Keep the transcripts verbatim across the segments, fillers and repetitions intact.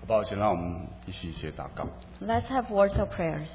好不好？先让我们一起写祷告。 Let's have words of prayers.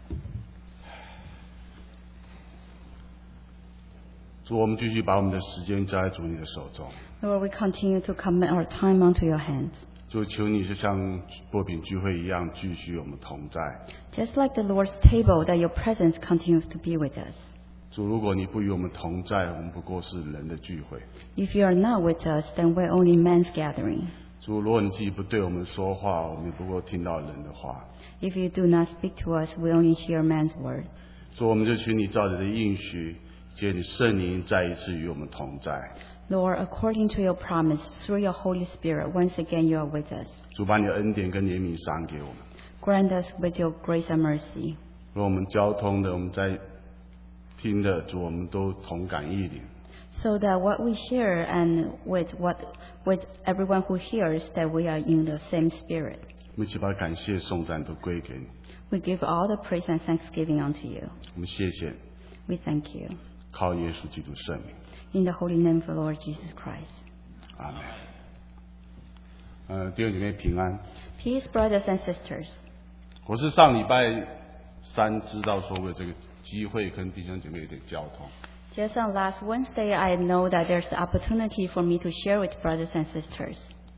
主，我们继续把我们的时间交在主你的手中。 Lord, we continue to commit our time onto your hands. 就求你就像擘饼聚会一样，继续与我们同在。 Just like the Lord's table, that your presence continues to be with us. 主，如果你不与我们同在，我们不过是人的聚会。 If you are not with us, then we're only men's gathering. 主，如果你自己不对我们说话，我们也不过听到人的话。 If you do not speak to us, we only hear man's words. 主，我们就求你照着的应许，借你圣灵再一次与我们同在。 Lord, according to your promise, through your Holy Spirit, once again you are with us. 主，把你的恩典跟怜悯赏给我们。 Grant us with your grace and mercy. 如果我们交通的，我们在听的，主，我们都同感一灵。 So that what we share and with what with everyone who hears, that we are in the same spirit. 我们一起把感谢颂赞都归给你。 We give all the praise and thanksgiving unto you. 我们谢谢， We thank you. 靠耶稣基督圣名， In the holy name of the Lord Jesus Christ. 阿门。呃，弟兄姐妹平安。 Peace, brothers and sisters. 我是上礼拜三知道说，我有这个机会跟弟兄姐妹有点交通。 Just on last Wednesday, I know that there's the opportunity for me to share with brothers and sisters.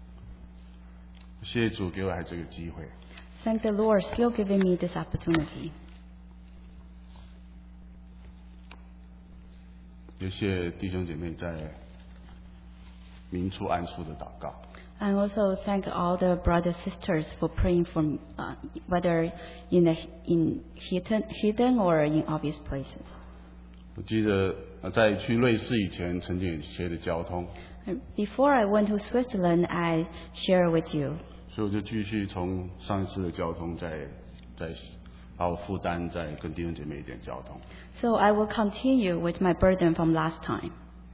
谢谢主给我还这个机会。 Thank the Lord still giving me this opportunity. 也谢谢弟兄姐妹在明处暗处的祷告。 And also thank all the brothers and sisters for praying for me, uh, whether in the in hidden, hidden or in obvious places. 我记得呃在去瑞士以前，曾经有一些的交通， And before I went to Switzerland, I share with you. 所以我就继续从上一次的交通再再把我负担再跟弟兄姐妹一点交通。 So I will continue with my burden from last time.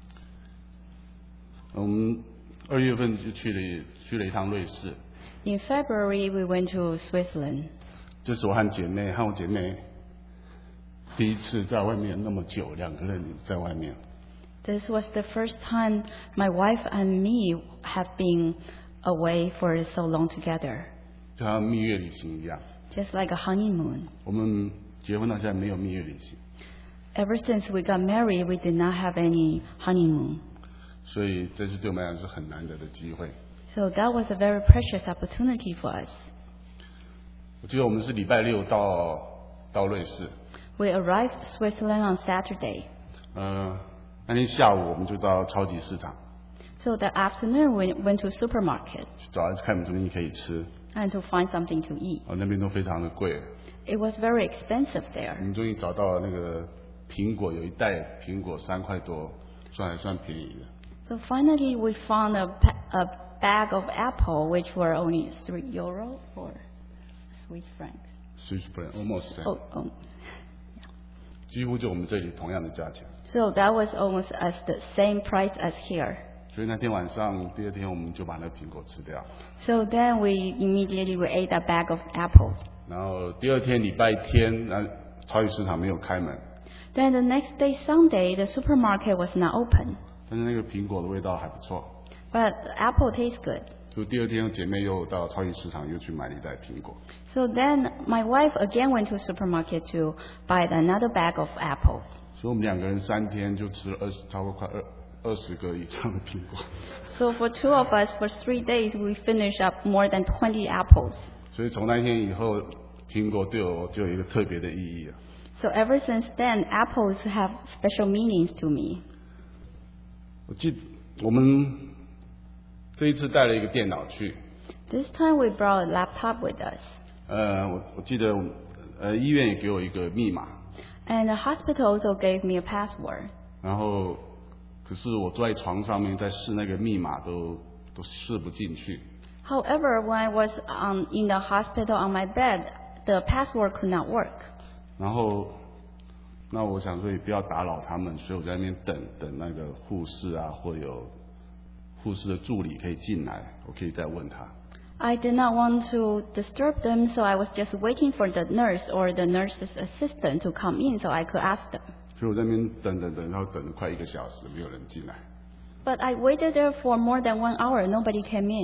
我们二月份就去了去了一趟瑞士， In February, we went to Switzerland. 这是我和姐妹和我姐妹第一次在外面那么久，两个人在外面。 This was the first time my wife and me have been away for so long together, 就像蜜月旅行一样。 just like a honeymoon. 我们结婚到现在没有蜜月旅行， Ever since we got married, we did not have any honeymoon. 所以这次对我们来讲是很难得的机会。 So that was a very precious opportunity for us. 我记得我们是礼拜六到到瑞士， We arrived Switzerland on Saturday. 呃，那天下午我们就到超级市场 So that afternoon, we went to supermarket 去找看有没有东西可以吃， and to find something to eat. 哦，那边都非常的贵。 It was very expensive 我 there. 们终于找到了那个苹果，有一袋苹果三块多，算还算便宜的。 So finally, we found a, pa- a bag of apple, which were only three euro or Swiss francs. Swiss franc almost same， Oh, oh. 几乎就我们这里同样的价钱。 So that was almost as the same price as here. 所以那天晚上，第二天我们就把那苹果吃掉。 So then we immediately we ate a bag of apples. 然后第二天礼拜天，那超级市场没有开门， Then the next day, Sunday, the supermarket was not open, 但是那个苹果的味道还不错。 but the apple tastes good. 就第二天，姐妹又到超级市场又去买了一袋苹果。 So then my wife again went to a supermarket to buy another bag of apples. 所以我们两个人三天就吃了二十，超过快二二十个以上的苹果。 So for two of us, for three days, we finished up more than twenty apples. 所以从那天以后，苹果对我就有一个特别的意义了。 So ever since then, apples have special meanings to me. 我记我们这一次带了一个电脑去， This time we brought a laptop with us. 呃，我我记得呃医院也给我一个密码， And the hospital also gave me a password. 然后可是我坐在床上面在试那个密码都都试不进去。 However, when I was um, in the hospital on my bed, the password could not work. 然后，那我想说也不要打扰他们，所以我在那边等等那个护士啊，或有护士的助理可以进来，我可以再问他。 I did not want to disturb them, so I was just waiting for the nurse or the nurse's assistant to come in so I could ask them. 所以我在那边等等等，然后等了快一个小时，没有人进来。 But I waited there for more than one hour. Nobody came in.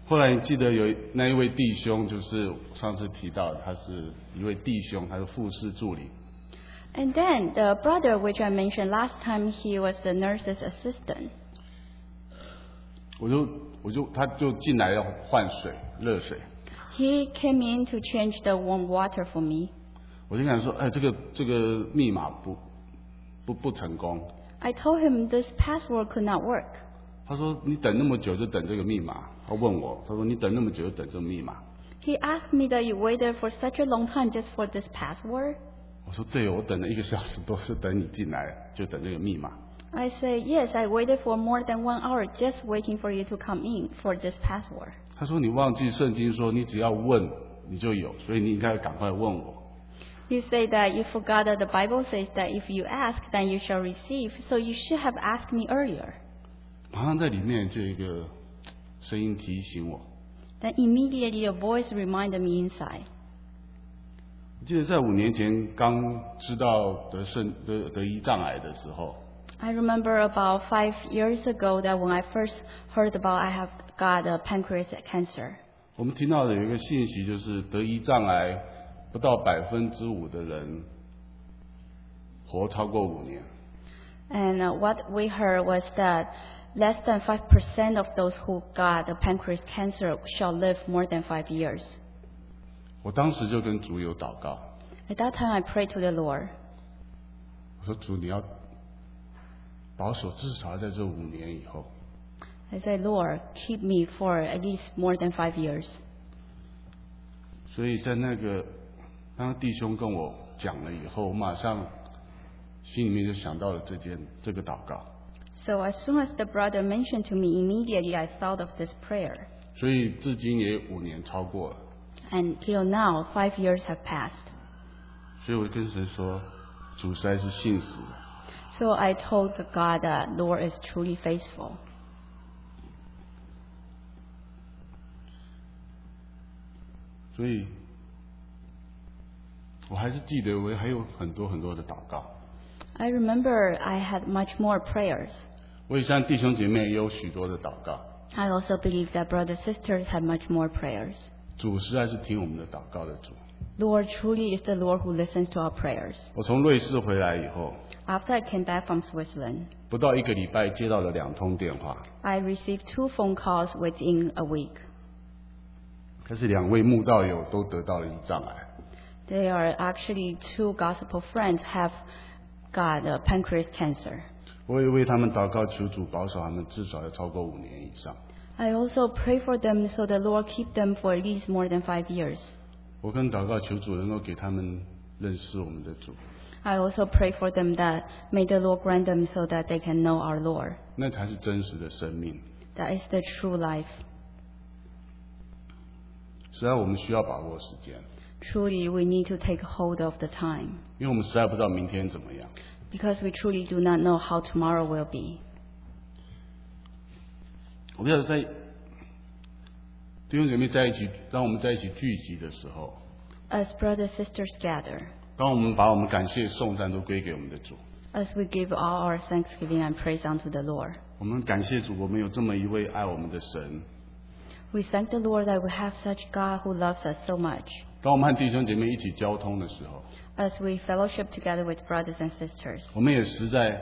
后来你记得有那一位弟兄，就是上次提到的，他是一位弟兄，他是护士助理。 And then the brother which I mentioned last time, he was the nurse's assistant. 我就我就他就进来要换水，热水。 He came in to change the warm water for me. 我就跟他说，哎，这个这个密码不不不成功。 I told him this password could not work. 他说你等那么久就等这个密码。他问我，他说你等那么久就等这个密码。 He asked me that you waited for such a long time just for this password. 我说对，我等了一个小时，都是等你进来，就等这个密码。 I say, yes, I waited for more than one hour just waiting for you to come in for this password. 他说你忘记圣经说你只要问你就有，所以你应该赶快问我。 You say that you forgot that the Bible says that if you ask, then you shall receive. So you should have asked me earlier. 马上在里面就有一个声音提醒我。 Then immediately a voice reminded me inside. 我记得在五年前刚知道得肾得得胰脏癌的时候。 I remember about five years ago that when I first heard about I have got a pancreatic cancer. 我们听到的有一个信息，就是得胰脏癌不到百分之五的人活超过五年。 And uh, what we heard was that less than five percent of those who got the pancreatic cancer shall live more than five years. 我当时就跟主有祷告。 At that time I prayed to the Lord. 我说主，你要保守至少在这五年以后。 I said, Lord, keep me for at least more than five years. 所以在那个当弟兄跟我讲了以后，我马上心里面就想到了这件这个祷告。 So as soon as the brother mentioned to me, immediately I thought of this prayer. 所以至今也五年超过了。 And till now, five years have passed. 所以我跟神说，主实在是信实的。 So I told the God that Lord is truly faithful. 所以，我还是记得我还有很多很多的祷告。 I remember I had much more prayers. 我也像弟兄姐妹也有许多的祷告。 I also believe that brothers and sisters had much more prayers. 主实在是听我们的祷告的主。 Lord truly is the Lord who listens to our prayers. 我从瑞士回来以后， After I came back from Switzerland, 不到一个礼拜接到了两通电话。 I received two phone calls within a week. 但是两位慕道友都得到了胰脏癌。 They are actually two gospel friends have got a pancreas cancer. 我也为他们祷告，求主保守他们至少要超过五年以上。 I also pray for them so the Lord keep them for at least more than five years. 我跟祷告求主能够给他们认识我们的主。 I also pray for them that may the Lord grant them so that they can know our Lord. 那才是真实的生命。 That is the true life. 实在我们需要把握时间， Truly, we need to take hold of the time. 因为我们实在不知道明天怎么样。 Because we truly do not know how tomorrow will be. 我不晓得在弟兄姐妹在一起，当我们在一起聚集的时候， As brothers and sisters gather, 当我们把我们感谢颂赞都归给我们的主， as we give all our thanksgiving and praise unto the Lord, 我们感谢主，我们有这么一位爱我们的神。 we thank the Lord that we have such God who loves us so much. 当我们和弟兄姐妹一起交通的时候， As we fellowship together with brothers and sisters, 我们也实在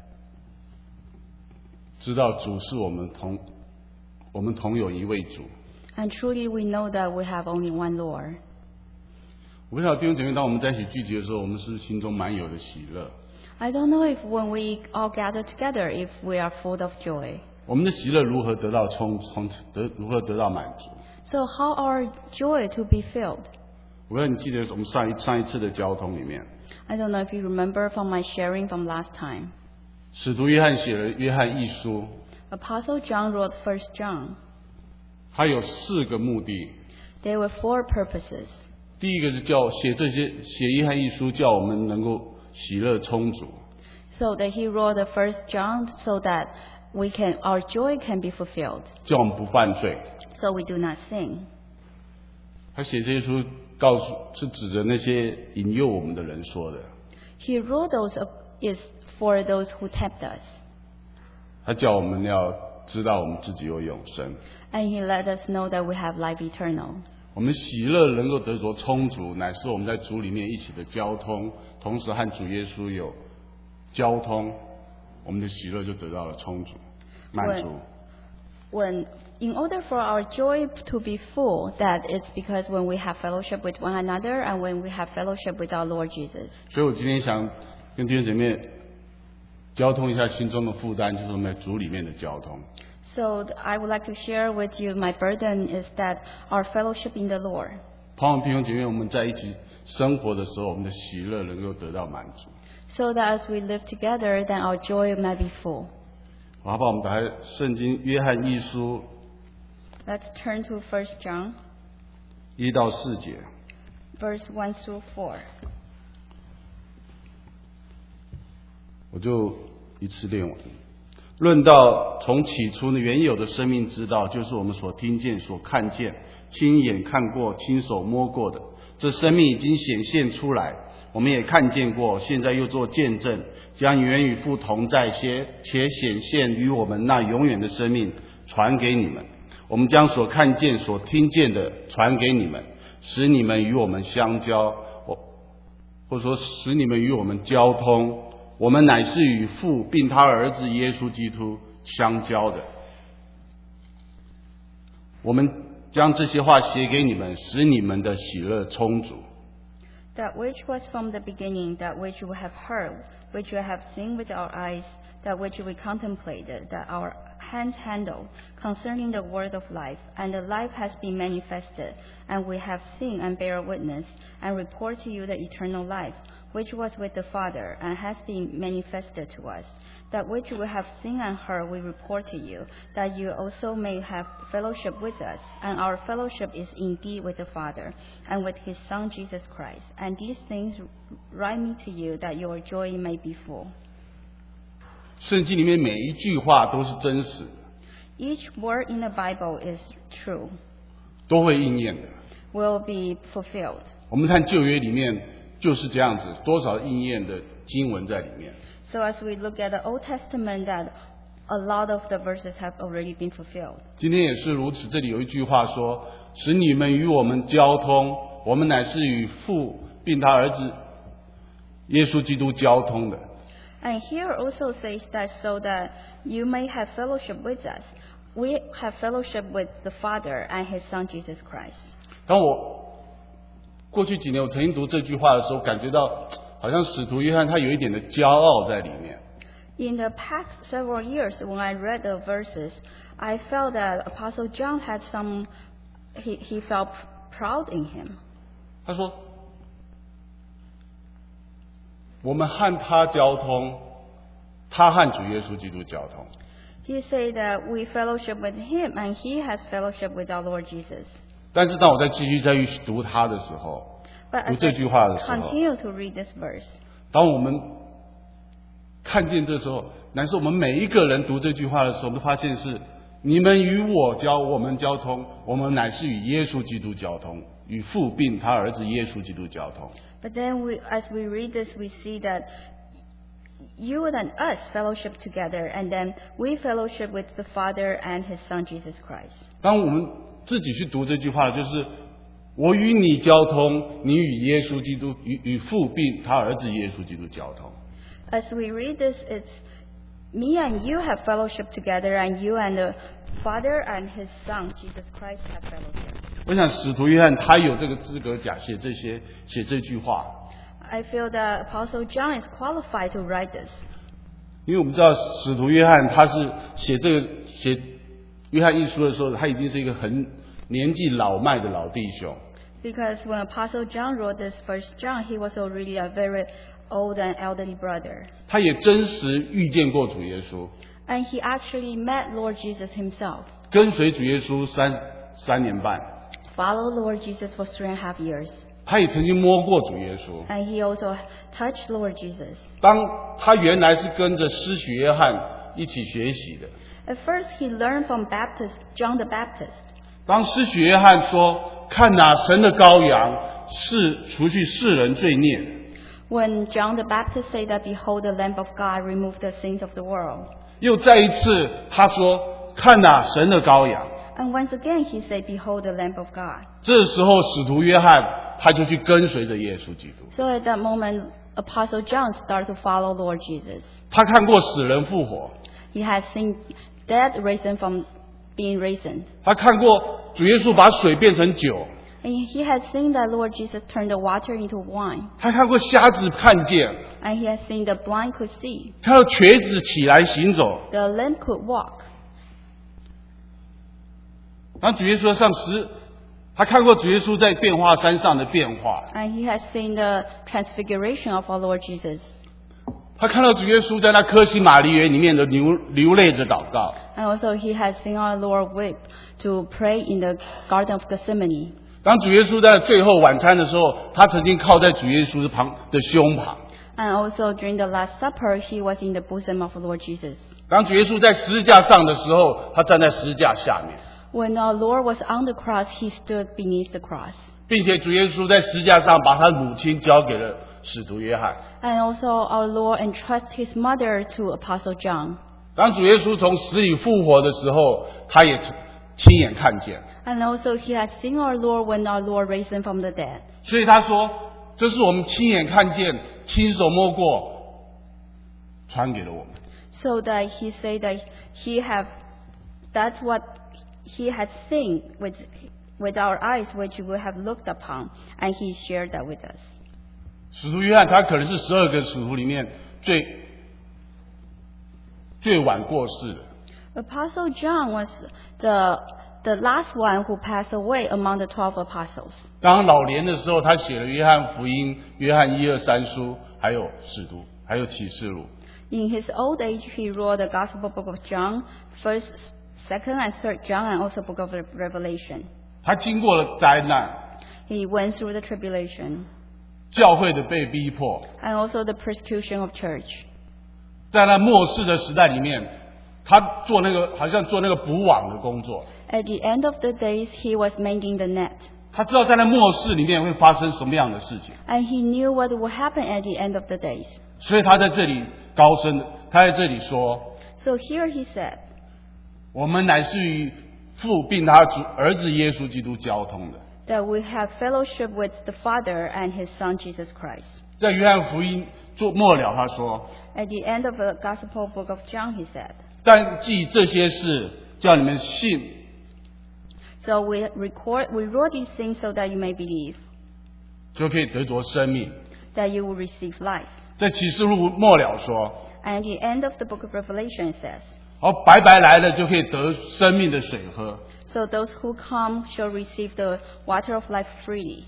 知道主是我们同我们同有一位主。 and truly we know that we have only one Lord. 我不知道弟兄姐妹，当我们在一起聚集的时候，我们是不是心中满有的喜乐？ I don't know if when we all gather together, if we are full of joy. 我们的喜乐如何得到充充得如何得到满足？ So how our joy to be filled? 我不知道你记得我们上一上一次的交通里面， I don't know if you remember from my sharing from last time. 使徒约翰写了约翰一书， Apostle John wrote First John. 他有四个目的。 There were four purposes. 第一个是叫写这些写约翰一书，叫我们能够喜乐充足。 So that he wrote the First John so that we can our joy can be fulfilled. 叫我们不犯罪。 So we do not sin. 他写这些书，告诉是指着那些引诱我们的人说的。 He wrote those is for those who tempt us. 他叫我们要知道我们自己有永生。 And He let us know that we have life eternal. 我们喜乐能够得着充足，乃是我们在主里面一起的交通，同时和主耶稣有交通，我们的喜乐就得到了充足、满足。 When, in order for our joy to be full, that it's because when we have fellowship with one another and when we have fellowship with our Lord Jesus. 所以我今天想跟弟兄姐妹交通一下心中的负担，就是我们在主里面的交通。 So I would like to share with you my burden is that our fellowship in the Lord. 盼望弟兄姐妹我们在一起生活的时候，我们的喜乐能够得到满足。 So that as we live together, then our joy may be full. 好不好？我们打开圣经约翰一书 Let's turn to First John, 一到四节。 verse one through four. 我就一次念完。论到从起初的原有的生命之道，就是我们所听见、所看见、亲眼看过、亲手摸过的。这生命已经显现出来，我们也看见过，现在又做见证，将原与父同在些，且显现于我们那永远的生命传给你们。我们将所看见、所听见的传给你们，使你们与我们相交，或者说使你们与我们交通。我们乃是与父并他儿子耶稣基督相交的。我们将这些话写给你们，使你们的喜乐充足。 That which was from the beginning, that which we have heard, which we have seen with our eyes, that which we contemplated, that our hands handled, concerning the word of life. And the life has been manifested, and we have seen and bear witness, and report to you the eternal life, which was with the Father, and has been manifested to us. That which we have seen and heard we report to you, that you also may have fellowship with us. And our fellowship is indeed with the Father, and with His Son Jesus Christ. And these things write me to you, that your joy may be full. 圣经里面每一句话都是真实的， Each word in the Bible is true, 都会应验的。 will be fulfilled. 我们看旧约里面就是这样子，多少应验的经文在里面。 So as we look at the Old Testament, that a lot of the verses have already been fulfilled. 今天也是如此，这里有一句话说：“使你们与我们交通，我们乃是与父并他儿子耶稣基督交通的。” And here also says that so that you may have fellowship with us. We have fellowship with the Father and His Son Jesus Christ. 当我过去几年我曾经读这句话的时候，感觉到好像使徒约翰他有一点的骄傲在里面。 In the past several years, when I read the verses, I felt that Apostle John had some, he, he felt proud in him. 他说：“我们和他交通，他和主耶稣基督交通。” He said that we fellowship with him and he has fellowship with our Lord Jesus. 但是当我再继续再去读他的时候， But 读 as 这句话的 I 时候， continue to read this verse, 当我们看见这时候，乃是我们每一个人读这句话的时候，我们都发现是你们与我交，我们交通，我们乃是与耶稣基督交通，与父并他儿子耶稣基督交通。 but then we, as we read this, we see that you and us fellowship together, and then we fellowship with the Father and His Son Jesus Christ. 当我们自己去读这句话，就是我与你交通，你与耶稣基督与与父并他儿子耶稣基督交通。 As we read this, it's me and you have fellowship together, and you and the Father and His Son Jesus Christ have fellowship. 我想使徒约翰他有这个资格讲写这些写这句话， I feel that Apostle John is qualified to write this. 因为我们知道使徒约翰他是写这个写约翰一书的时候，他已经是一个很年纪老迈的老弟兄。 Because when Apostle John wrote this First John, he was already a very old and elderly brother. 他也真实遇见过主耶稣， And he actually met Lord Jesus himself. 跟随主耶稣三三年半， Followed Lord Jesus for three and a half years. 他也曾经摸过主耶稣。 And he also touched Lord Jesus. 当他原来是跟着施洗约翰一起学习的， At first, he learned from Baptist, John the Baptist. 当施洗约翰说：“看哪，神的羔羊是除去世人罪孽的。” When John the Baptist said that, "Behold, the Lamb of God remove the sins of the world." 又再一次他说：“ 看哪，神的羔羊。 And once again he said, Behold the Lamb of God. 这时候使徒约翰他就去跟随着耶稣基督。 So at that moment, Apostle John started to follow Lord Jesus. 他看过死人复活， He had seen dead risen from being risen. 他看过主耶稣把水变成酒， And he had seen that Lord Jesus turned the water into wine. 他看过瞎子看见， And he had seen the blind could see, 看到瘸子起来行走。 the lame could walk. 当主耶稣上十，他看过主耶稣在变化山上的变化， And he had seen the transfiguration of our Lord Jesus. 他看到主耶稣在那科西玛丽园里面的流流泪着祷告。 And also he had seen our Lord weep to pray in the Garden of Gethsemane. 当主耶稣在最后晚餐的时候，他曾经靠在主耶稣旁的胸膛。 And also during the Last Supper, he was in the bosom of Lord Jesus. 当主耶稣在十字架上的时候，他站在十字架下面， When our Lord was on the cross, he stood beneath the cross. 并且主耶稣在十字架上把他的母亲交给了使徒约翰。 And also our Lord entrusted his mother to Apostle John. 当主耶稣从死里复活的时候，他也亲眼看见。 And also he had seen our Lord when our Lord raised him from the dead. 所以他说，这是我们亲眼看见、亲手摸过，传给了我们。 So that he said that he have, that's what he had seen with, with our eyes, which we have looked upon, and he shared that with us. 使徒约翰他可能是十二个使徒里面最最晚过世的。 Apostle John was the, the last one who passed away among the twelve apostles. 当老年的时候，他写了约翰福音、约翰一二三书，还有使徒，还有启示录。 In his old age, he wrote the Gospel Book of John, First, Second, and Third John, and also Book of Revelation. 他经过了灾难， He went through the tribulation 教会的被逼迫， and also the persecution of church. 在那末世的时代里面，他做那个好像做那个补网的工作。 At the end of the days, he was mending the net. 他知道在那末世里面会发生什么样的事情， And he knew what would happen at the end of the days. 所以他在这里高声的，他在这里说： So here he said, 我们乃是与父并他主儿子耶稣基督交通的。 that we have fellowship with the Father and his Son Jesus Christ. 在约翰福音做末了，他说： At the end of the Gospel Book of John, he said, 但记这些事，叫你们信， So we record, we wrote these things so that you may believe, 就可以得着生命。 that you will receive life. 在启示录末了说： And at the end of the Book of Revelation it says, 哦，白白来了就可以得生命的水喝。 So those who come shall receive the water of life freely.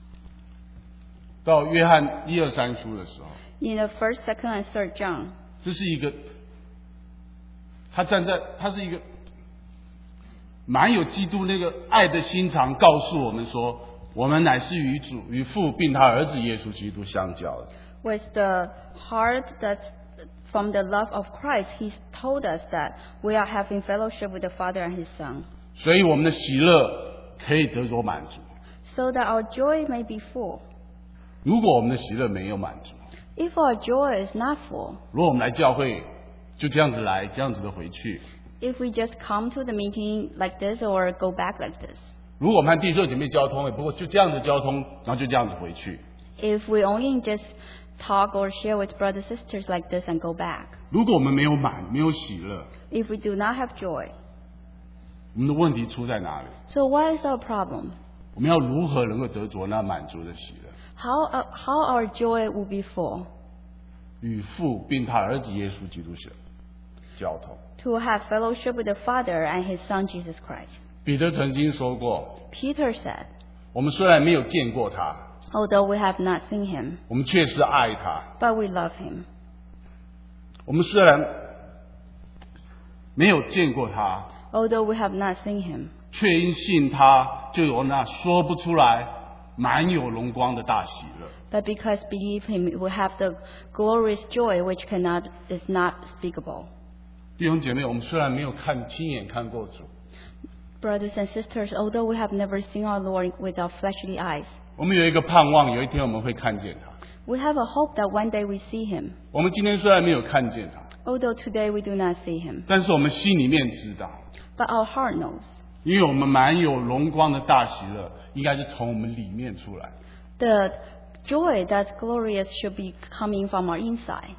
到约翰一二三书的时候， In the first, second, and third John, 这是一个，他站在，他是一个蛮有基督那个爱的心肠，告诉我们说，我们乃是与主、与父并他儿子耶稣基督相交的。 with the heart that's from the love of Christ, he told us that we are having fellowship with the Father and his Son, 所以我们的喜乐可以得着满足。 so that our joy may be full. 如果我们的喜乐没有满足， If our joy is not full, 如果我们来教会就这样子来，这样子的回去， if we just come to the meeting like this or go back like this, 如果我们和弟兄姐妹交通，也不过就这样子交通，然后就这样子回去。 if we only just talk or share with brothers and sisters like this and go back, 如果我们没有满，没有喜乐， if we do not have joy, 我们的问题出在哪里？ so what is our problem? 我们要如何能够得着那满足的喜乐？ How, uh, how our joy will be full? 与父并他儿子耶稣基督是交通。 To have fellowship with the Father and his Son Jesus Christ. 彼得曾经说过， Peter said, 我们虽然没有见过他， although we have not seen him, 我们确实爱他。 but we love him. 我们虽然没有见过他， Although we have not seen him, 却因信他，就有那说不出来、满有荣光的大喜乐。 but because believe him, we have the glorious joy which cannot is not speakable. 弟兄姐妹，我们虽然没有看亲眼看过主， Brothers and sisters, although we have never seen our Lord with our fleshly eyes, 我们有一个盼望，有一天我们会看见他。 we have a hope that one day we see him. 我们今天虽然没有看见他， Although today we do not see him, 但是我们心里面知道， but our heart knows. 因为我们满有荣光的大喜乐，应该是从我们里面出来。 The joy that's glorious should be coming from our inside.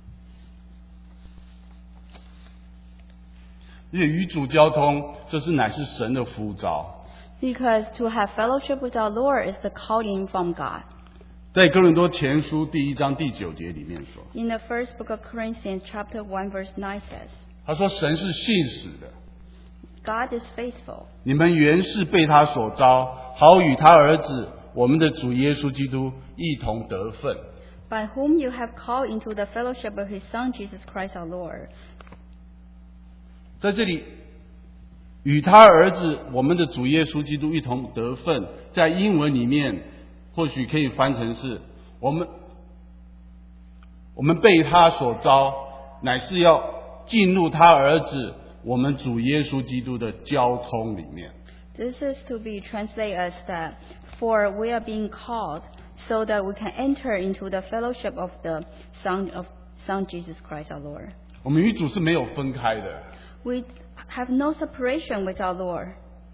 因为与主交通，这是乃是神的呼召。 Because to have fellowship with our Lord is the calling from God. 在哥林多前书第一章第九节里面说， In the first book of Corinthians, chapter one, verse nine says, 他说神是信实的， God is faithful. 你们原是被他所招，好与他儿子我们的主耶稣基督一同得分。 By whom you have called into the fellowship of his Son, Jesus Christ our Lord. 在这里，与他儿子我们的主耶稣基督一同得分，在英文里面或许可以翻成是我们我们被他所招，乃是要进入他儿子我们主耶稣基督的交通里面。 This is to be translated as that, for we are being called so that we can enter into the fellowship of the Son of Son Jesus Christ our Lord. 我们与主是没有分开的， We have no separation with our Lord.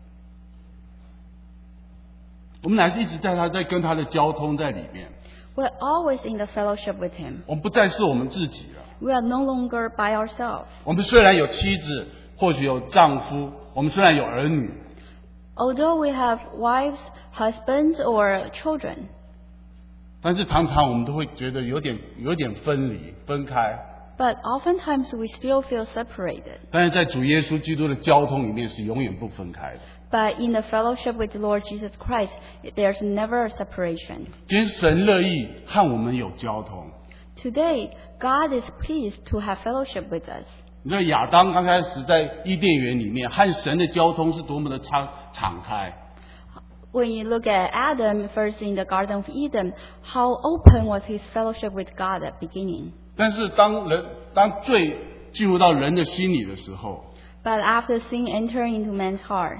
我们乃是一直在他在跟他的交通在里面， We're always in the fellowship with him. 我们不再是我们自己了。 We are no longer by ourselves. 我们虽然有妻子，或许有丈夫，我们虽然有儿女， Although we have wives, husbands, or children, 但是常常我们都会觉得有点有点分离分开。 but oftentimes we still feel separated. 但是在主耶稣基督的交通里面是永远不分开的。 But in the fellowship with the Lord Jesus Christ, there's never a separation. 今天神乐意和我们有交通。 Today, God is pleased to have fellowship with us. 你知道亚当刚开始在伊甸园里面和神的交通是多么的敞敞开， When you look at Adam first in the Garden of Eden, how open was his fellowship with God at beginning. 但是当人当罪进入到人的心里的时候， But after sin entered into man's heart,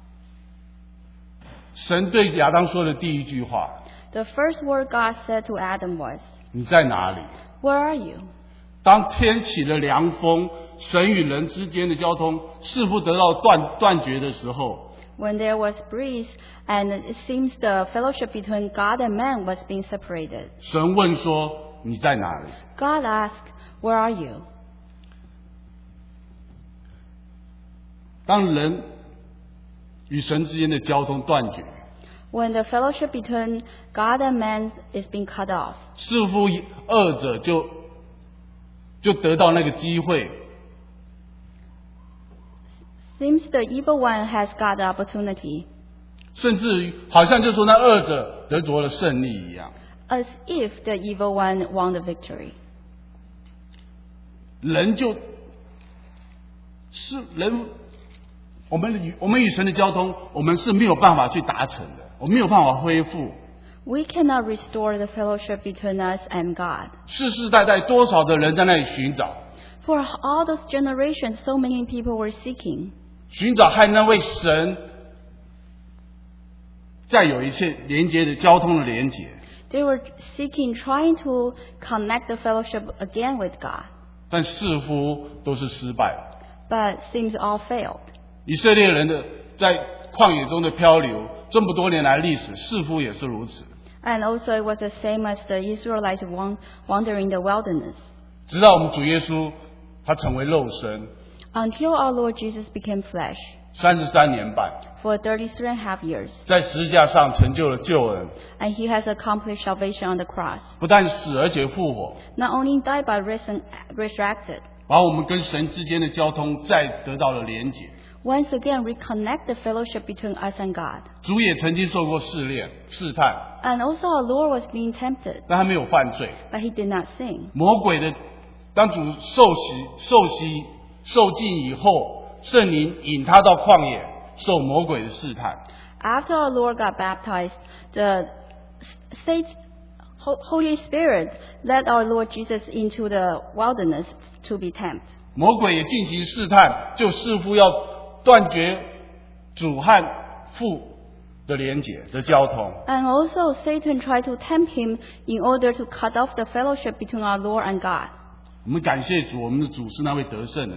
神对亚当说的第一句话 the first word God said to Adam was, 你在哪里？ "Where are you?" 当天起了凉风，神与人之间的交通似乎得到断断绝的时候， When there was breeze, and it seems the fellowship between God and man was being separated. 神问说你在哪里？ God asked, "Where are you?" 当人与神之间的交通断绝， When the fellowship between God and man is being cut off, 似乎二者就就得到那个机会， seems the evil one has got the opportunity, 甚至于好像就说那二者得着了胜利一样。 as if the evil one won the victory. 人就是人，我们与我们与神的交通，我们是没有办法去达成的，我们没有办法恢复。 We cannot restore the fellowship between us and God. 世世代代多少的人在那里寻找， For all those generations, so many people were seeking, 寻找和那位神再有一切连接的交通的连接， they were seeking, trying to connect the fellowship again with God, 但似乎都是失败的。 but seems all failed. 以色列人的在旷野中的漂流，这么多年来历史似乎也是如此。 And also it was the same as the Israelites wan- wandering the wilderness, 直到我们主耶稣他成为肉身， until our Lord Jesus became flesh 三十三年半， for thirty-three and a half years. 在十字架上成就了救恩， And he has accomplished salvation on the cross. 不但死而且复活， Not only died but risen, resurrected. 把我们跟神之间的交通再得到了连结。 Once again reconnect the fellowship between us and God. 主也曾经受过试炼、试探， And also our Lord was being tempted, 但他没有犯罪。 but he did not sin. 魔鬼的当主受洗、受洗、受尽以后，圣灵引他到旷野，受魔鬼的试探。 After our Lord got baptized, the Satan, Holy Spirit led our Lord Jesus into the wilderness to be tempted. 魔鬼也进行试探，就似乎要断绝主和父的连结的交通。 And also Satan tried to tempt him in order to cut off the fellowship between our Lord and God. 我们感谢主，我们的主是那位得胜的主。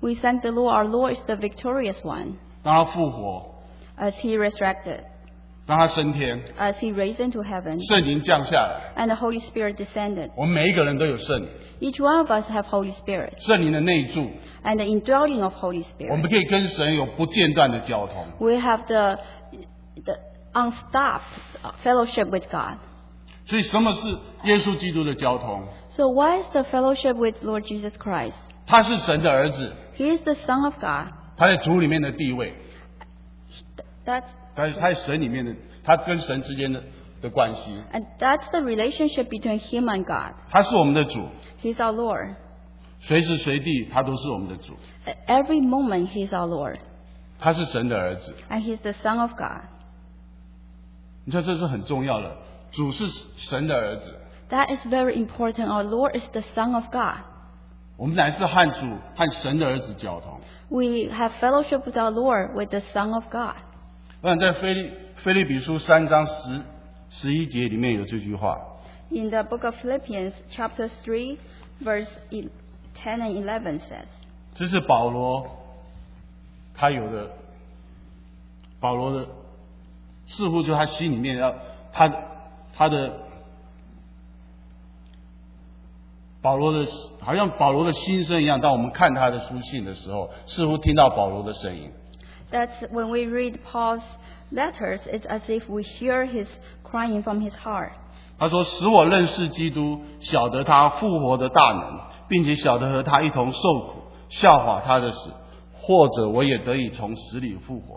We thank the Lord. Our Lord is the victorious one, 让他复活， as He resurrected, 让他升天， as He raised into heaven, 圣灵降下来。 and the Holy Spirit descended. 我们每一个人都有圣灵， Each one of us have Holy Spirit, 圣灵的内住， and the indwelling of Holy 我们 Spirit. 可以跟神有不间断的交通。 We have the, the unstopped fellowship with God. 所以，什么是耶稣基督的交通？ So what is the fellowship with Lord Jesus Christ? 他是神的儿子， He is the Son of God. 他在主里面的地位， That's 他他在神里面的，他跟神之间的的关系， and that's the relationship between Him and God. 他是我们的主， He's our Lord. 随时随地他都是我们的主。 At every moment He's our Lord, 他是神的儿子， and He's the Son of God. 你看这是很重要的。主是神的儿子， That is very important. Our Lord is the Son of God. 我们乃是和主和神的儿子交通。 We have fellowship with our Lord, with the Son of God. 我想在腓利腓利比书三章十十一节里面有这句话， In the book of Philippians, chapter three, verse ten and eleven says, 这是保罗他有的，保罗的似乎就他心里面要他他的保罗的好像保罗的心声一样。当我们看他的书信的时候，似乎听到保罗的声音。 That's when we read Paul's letters, it's as if we hear his crying from his heart. 他说：“使我认识基督，晓得他复活的大能，并且晓得和他一同受苦，效法他的死，或者我也得以从死里复活。”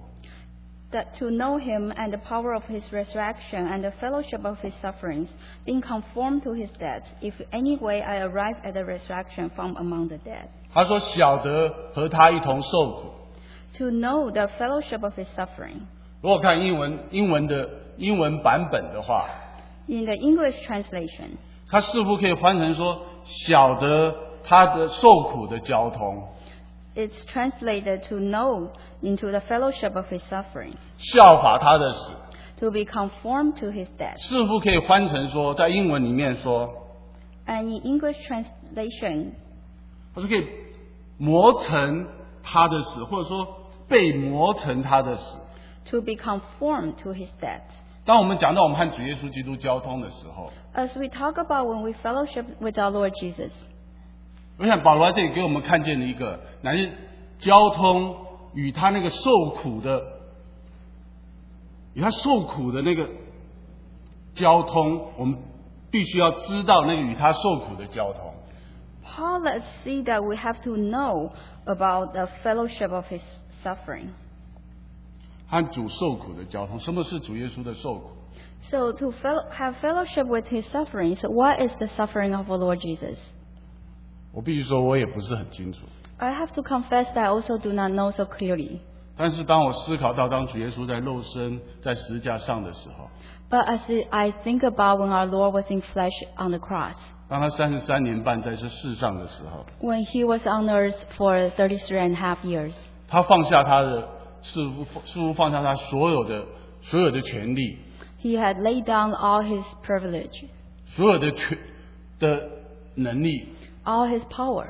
That to know him and the power of his resurrection and the fellowship of his sufferings, being conformed to his death, if any way I arrive at the resurrection from among the dead. 他说：“晓得和他一同受苦。” To know the fellowship of his suffering. 如果看英文英文的英文版本的话， In the English translation, 它似乎可以翻成说：“晓得他的受苦的交通， it's translated to know into the fellowship of his suffering, 效法他的死。” to be conformed to his death. 似乎可以翻成说，在英文里面说， And in English translation, 它是可以磨成他的死，或者说被磨成他的死。 to be conformed to his death. 当我们讲到我们和主耶稣基督交通的时候， As we talk about when we fellowship with our Lord Jesus, 我想保罗在这里给我们看见了一个，乃是交通与他那个受苦的，与他受苦的那个交通，我们必须要知道那个与他受苦的交通。 Paul lets see that we have to know about the fellowship of his suffering. 和主受苦的交通，什么是主耶稣的受苦？ So to fel- have fellowship with his sufferings, what is the suffering of our Lord Jesus? 我必须说，我也不是很清楚。 I have to confess that I also do not know so clearly. 但是当我思考到当主耶稣在肉身在十字架上的时候， But as I think about when our Lord was in flesh on the cross, 当他三十三年半在这世上的时候， when he was on earth for thirty-three and a half years, 他放下他的似乎似乎放下他所有的所有的权利， he had laid down all his privilege, 所有的权的能力。 all his power.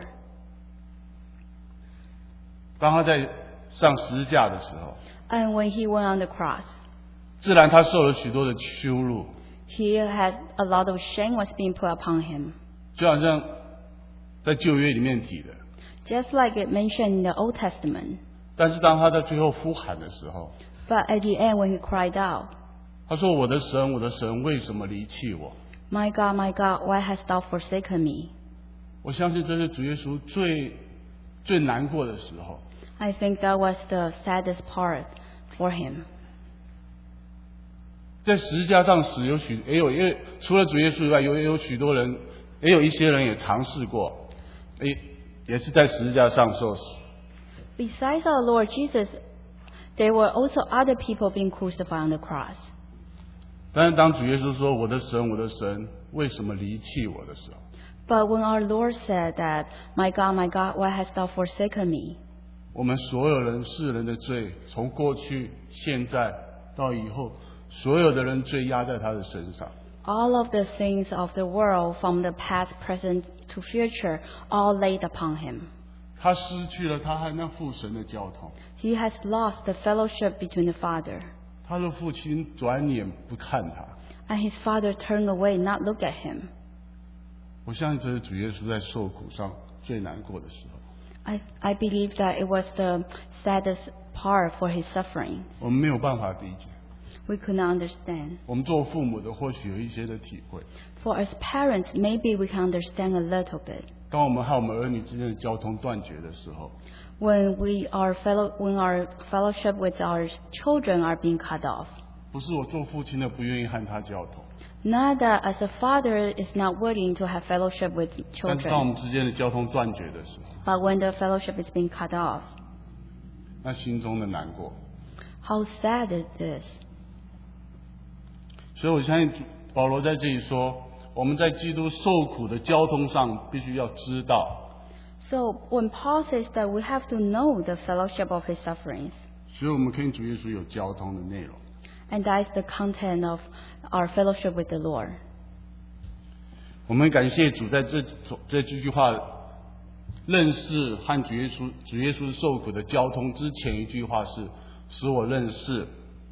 当他在上十字架的时候， And when he went on the cross, 自然他受了许多的羞辱， he had a lot of shame was being put upon him. 就好像在旧约里面提的。 Just like it mentioned in the Old Testament. 但是当他在最后呼喊的时候， But at the end, when he cried out, 他说：“我的神，我的神，为什么离弃我？” My God, my God, why hast thou forsaken me? 我相信这是主耶稣最最难过的时候。 I think that was the saddest part for him. 在十字架上死有许也有因为除了主耶稣以外，有也有许多人，也有一些人也尝试过，也也是在十字架上受死。 Besides our Lord Jesus, there were also other people being crucified on the cross. 但是当主耶稣说：“我的神，我的神，为什么离弃我的时候，” But when our Lord said that, My God, my God, why hast thou forsaken me? 我们所有人世人的罪，从过去、现在到以后，所有的人罪压在他的身上。 All of the things of the world, from the past, present to future, all laid upon him. 他失去了他和那父神的交通， He has lost the fellowship between the Father. 他的父亲转眼不看他。 And his father turned away, not look at him. 我相信这是主耶稣在受苦上最难过的时候。 I, I believe that it was the saddest part for his suffering. 我们没有办法理解， We could not understand. 我们做父母的或许有一些的体会。 For as parents, maybe we can understand a little bit. 当我们和我们儿女之间的交通断绝的时候， When we are fellow, when our fellowship with our children are being cut off. 不是我做父亲的不愿意和他交通， Not that as a father is not willing to have fellowship with 但是当我 children, 们之间的交通断绝的时候， but when the fellowship is being cut off, 那心中的难过。 how sad is this? 所以我相信保罗在这里说，我们在基督受苦的交通上，必须要知道， So when Paul says that we have to know the fellowship of his sufferings, 所以我们跟主耶稣有交通的内容。 and that is the content of our fellowship with the Lord. 我们感谢主，在这这这句话认识和主耶稣主耶稣受苦的交通之前一句话是使我认识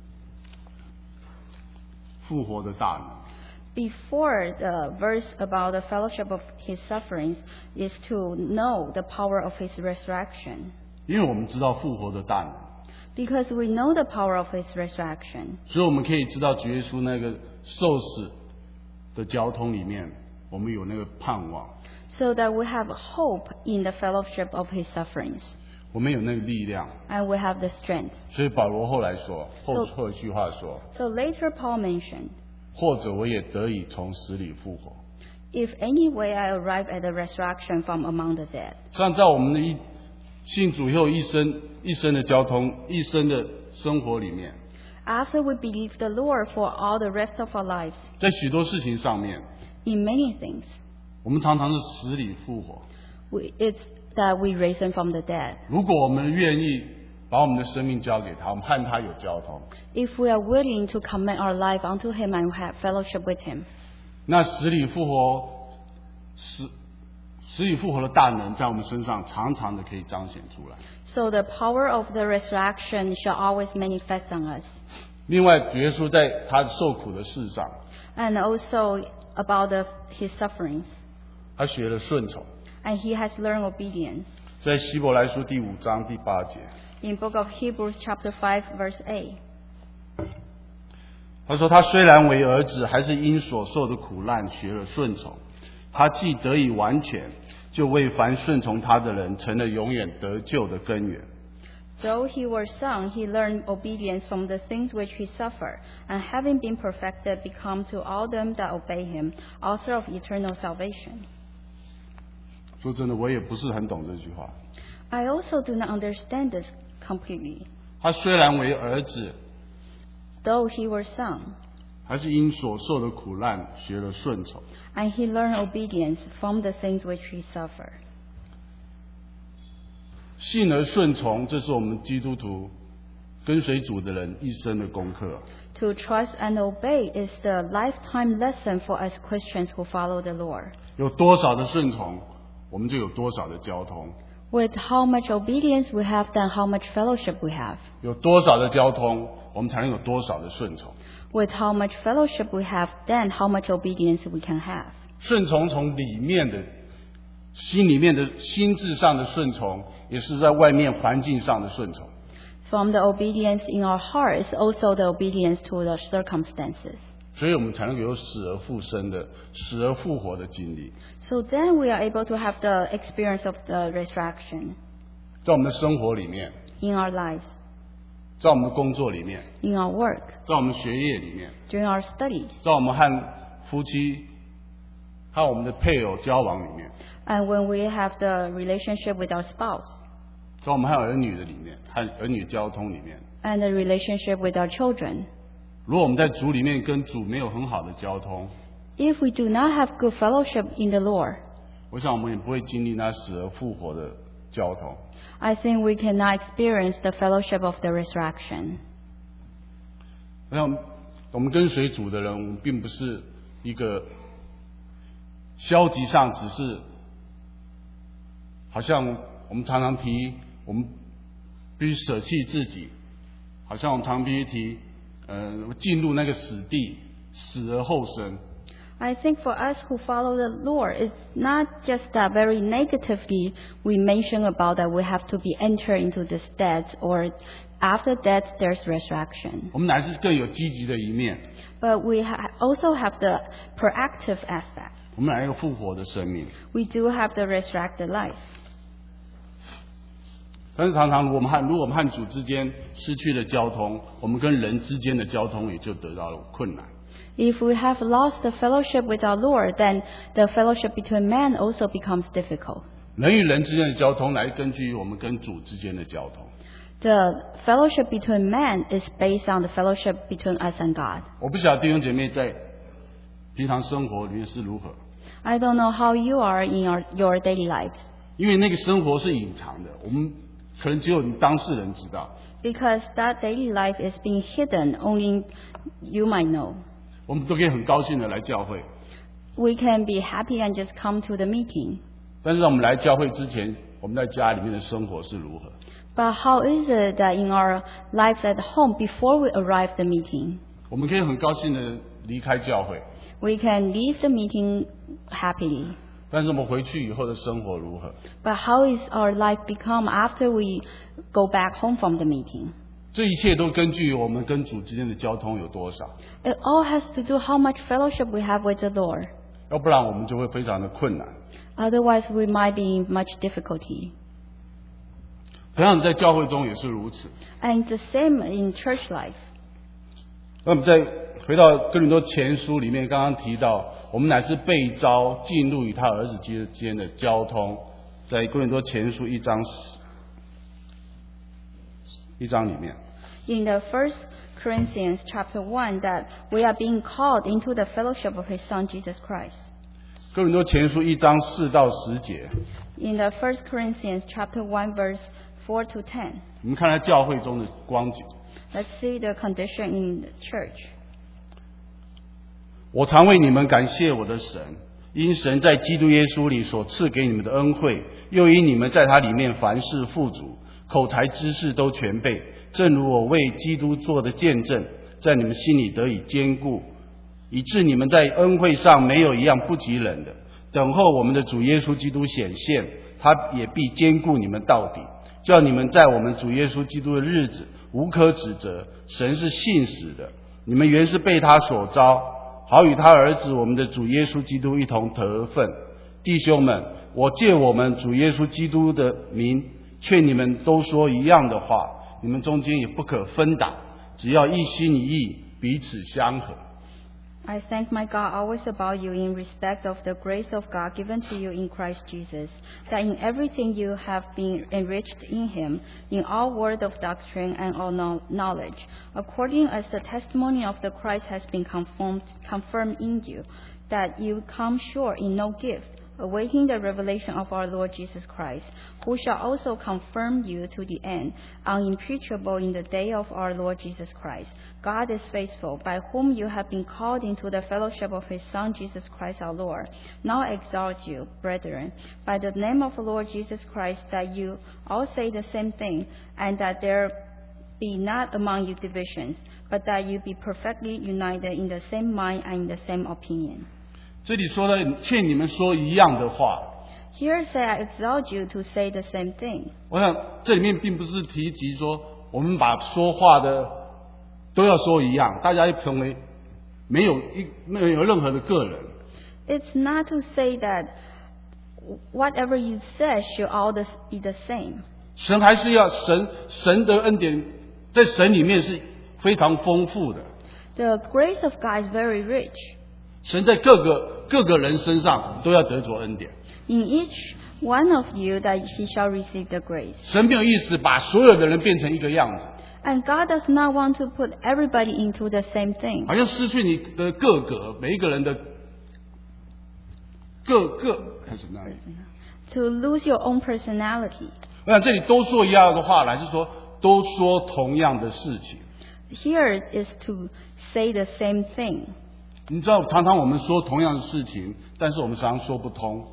复活的大能。 Before the verse about the fellowship of his sufferings is to know the power of his resurrection. 因为我们知道复活的大能， Because we know the power of his resurrection, 所以我们可以知道主耶稣那个受死的交通里面，我们有那个盼望， so that we have hope in the fellowship of his sufferings, 我们有那个力量。 and we have the strength. 所以保罗后来说，后 So- 后一句话说， So later Paul mentioned, 或者我也得以从死里复活。 if any way I arrive at the resurrection from among the dead. 像在我们的一信主以后一生一生的交通、一生的生活里面， After we believe the Lord for all the rest of our lives, 在许多事情上面， in many things, 我们常常是死里复活。 we, it's that we raise him from the dead. 如果我们愿意把我们的生命交给他，我们和他有交通， If we are willing to commit our life unto him and have fellowship with him, 那死里复活、死死里复活的大能在我们身上常常的可以彰显出来。 so the power of the resurrection shall always manifest on us. 另外，主耶稣在他受苦的事上， And also about the, his sufferings. 他学了顺从。 And he has learned obedience. 在希伯来书第五章第八节， In book of Hebrews chapter five verse eight, 他说：“他虽然为儿子，还是因所受的苦难学了顺从。他既得以完全，就为凡顺从他的人成了永远得救的根源。” though he were son, he learned obedience from the things which he suffered, and having been perfected, become to all them that obey him, author of eternal salvation. 说真的，我也不是很懂这句话。 I also do not understand this completely. 他虽然为儿子， Though he were son, 还是因所受的苦难学了顺从。 and he learned obedience from the things which he suffered. 信而顺从，这是我们基督徒跟随主的人一生的功课。 To trust and obey is the lifetime lesson for us Christians who follow the Lord. 有多少的顺从，我们就有多少的交通； With how much obedience we have, then how much fellowship we have. 有多少的交通，我们才能有多少的顺从。 With how much fellowship we have, then how much obedience we can have. 顺从从里面的心里面的心智上的顺从，也是在外面环境上的顺从。 From the obedience in our heart is also the obedience to the circumstances. 所以我们才能有死而复生的、死而复活的经历。 So then we are able to have the experience of the resurrection 在我们的生活里面， in our lives, 在我们的工作里面， in our work, 在我们学业里面， during our studies, 在我们和夫妻、和我们的配偶交往里面， and when we have the relationship with our spouse, 在我们和儿女的里面，和儿女交通里面。 and the relationship with our children. 如果我们在主里面跟主没有很好的交通， If we do not have good fellowship in the Lord, 我想我们也不会经历那死而复活的交通。 I think we cannot experience the fellowship of the resurrection. 我想我们跟随主的人，我们并不是一个消极上只是好像我们常常提，我们必须舍弃自己，好像我们常必须提，呃，进入那个死地，死而后生。 I think for us who follow the Lord, it's not just that very negatively we mention about that we have to be entered into this death or after death there's resurrection. 我们乃是更有积极的一面。 But we ha- also have the proactive aspect. 我们乃有一个复活的生命。 We do have the resurrected life. 但是常常我们和如果我们和主之间失去了交通，我们跟人之间的交通也就得到了困难。 If we have lost the fellowship with our Lord, then the fellowship between men also becomes difficult. 人与人之间的交通来根据我们跟主之间的交通。 The fellowship between men is based on the fellowship between us and God. 我不晓得弟兄姐妹在平常生活里面是如何， I don't know how you are in your, your daily lives, 因为那个生活是隐藏的，我们可能只有你当事人知道。 because that daily life is being hidden, only you might know. 我们都可以很高兴的来教会， We can be happy and just come to the meeting. 但是在我们来教会之前，我们在家里面的生活是如何？ But how is it that in our lives at home, before we arrive the meeting, 我们可以很高兴的离开教会， we can leave the meeting happily. 但是我们回去以后的生活如何？ But how is our life become after we go back home from the meeting? 这一切都根据我们跟主之间的交通有多少， It all has to do how much fellowship we have with the Lord. 要不然我们就会非常的困难。 Otherwise, we might be in much difficulty. 同样在教会中也是如此。 And the same in church life. 那么在回到哥林多前书里面，刚刚提到，我们乃是被召进入与他儿子之间的交通，在哥林多前书一章一章里面。 In the First Corinthians chapter one, that we are being called into the fellowship of His Son Jesus Christ. 哥林多前书一章四到十节， In the First Corinthians chapter one, verse four to ten, 我们看看教会中的光景。 let's see the condition in the church. 我常为你们感谢我的神，因神在基督耶稣里所赐给你们的恩惠，又因你们在他里面凡事富足，口才知识都全备，正如我为基督做的见证，在你们心里得以坚固，以致你们在恩惠上没有一样不及人的。等候我们的主耶稣基督显现，他也必坚固你们到底，叫你们在我们主耶稣基督的日子无可指责。神是信实的，你们原是被他所召，好与他儿子我们的主耶稣基督一同得份。弟兄们，我借我们主耶稣基督的名，劝你们都说一样的话，你们中间也不可分党，只要一心一意，彼此相合。 I thank my God always about you in respect of the grace of God given to you in Christ Jesus, that in everything you have been enriched in Him, in all word of doctrine and all knowledge, according as the testimony of the Christ has been confirmed, confirmed in you, that you come short in no gift, awaiting the revelation of our Lord Jesus Christ, who shall also confirm you to the end, unimpeachable in the day of our Lord Jesus Christ. God is faithful, by whom you have been called into the fellowship of His Son Jesus Christ our Lord. Now exhort you, brethren, by the name of the Lord Jesus Christ, that you all say the same thing, and that there be not among you divisions, but that you be perfectly united in the same mind and in the same opinion. 这里说的劝你们说一样的话， Here say I exhort you to say the same thing. 我想这里面并不是提及说我们把说话的都要说一样，大家成为没有一没有任何的个人。 It's not to say that whatever you say should all the, be the same. 神还是要神神的恩典，在神里面是非常丰富的。 The grace of God is very rich. 神在各个各个人身上都要得着恩典。 In each one of you that he shall receive the grace. 神没有意思把所有的人变成一个样子， And God does not want to put everybody into the same thing. 好像失去你的个格，每一个人的各个还是哪里？ To lose your own personality. 我想这里都说一样的话来，是说都说同样的事情。 Here is to say the same thing. 你知道，常常我们说同样的事情，但是我们常常说不通。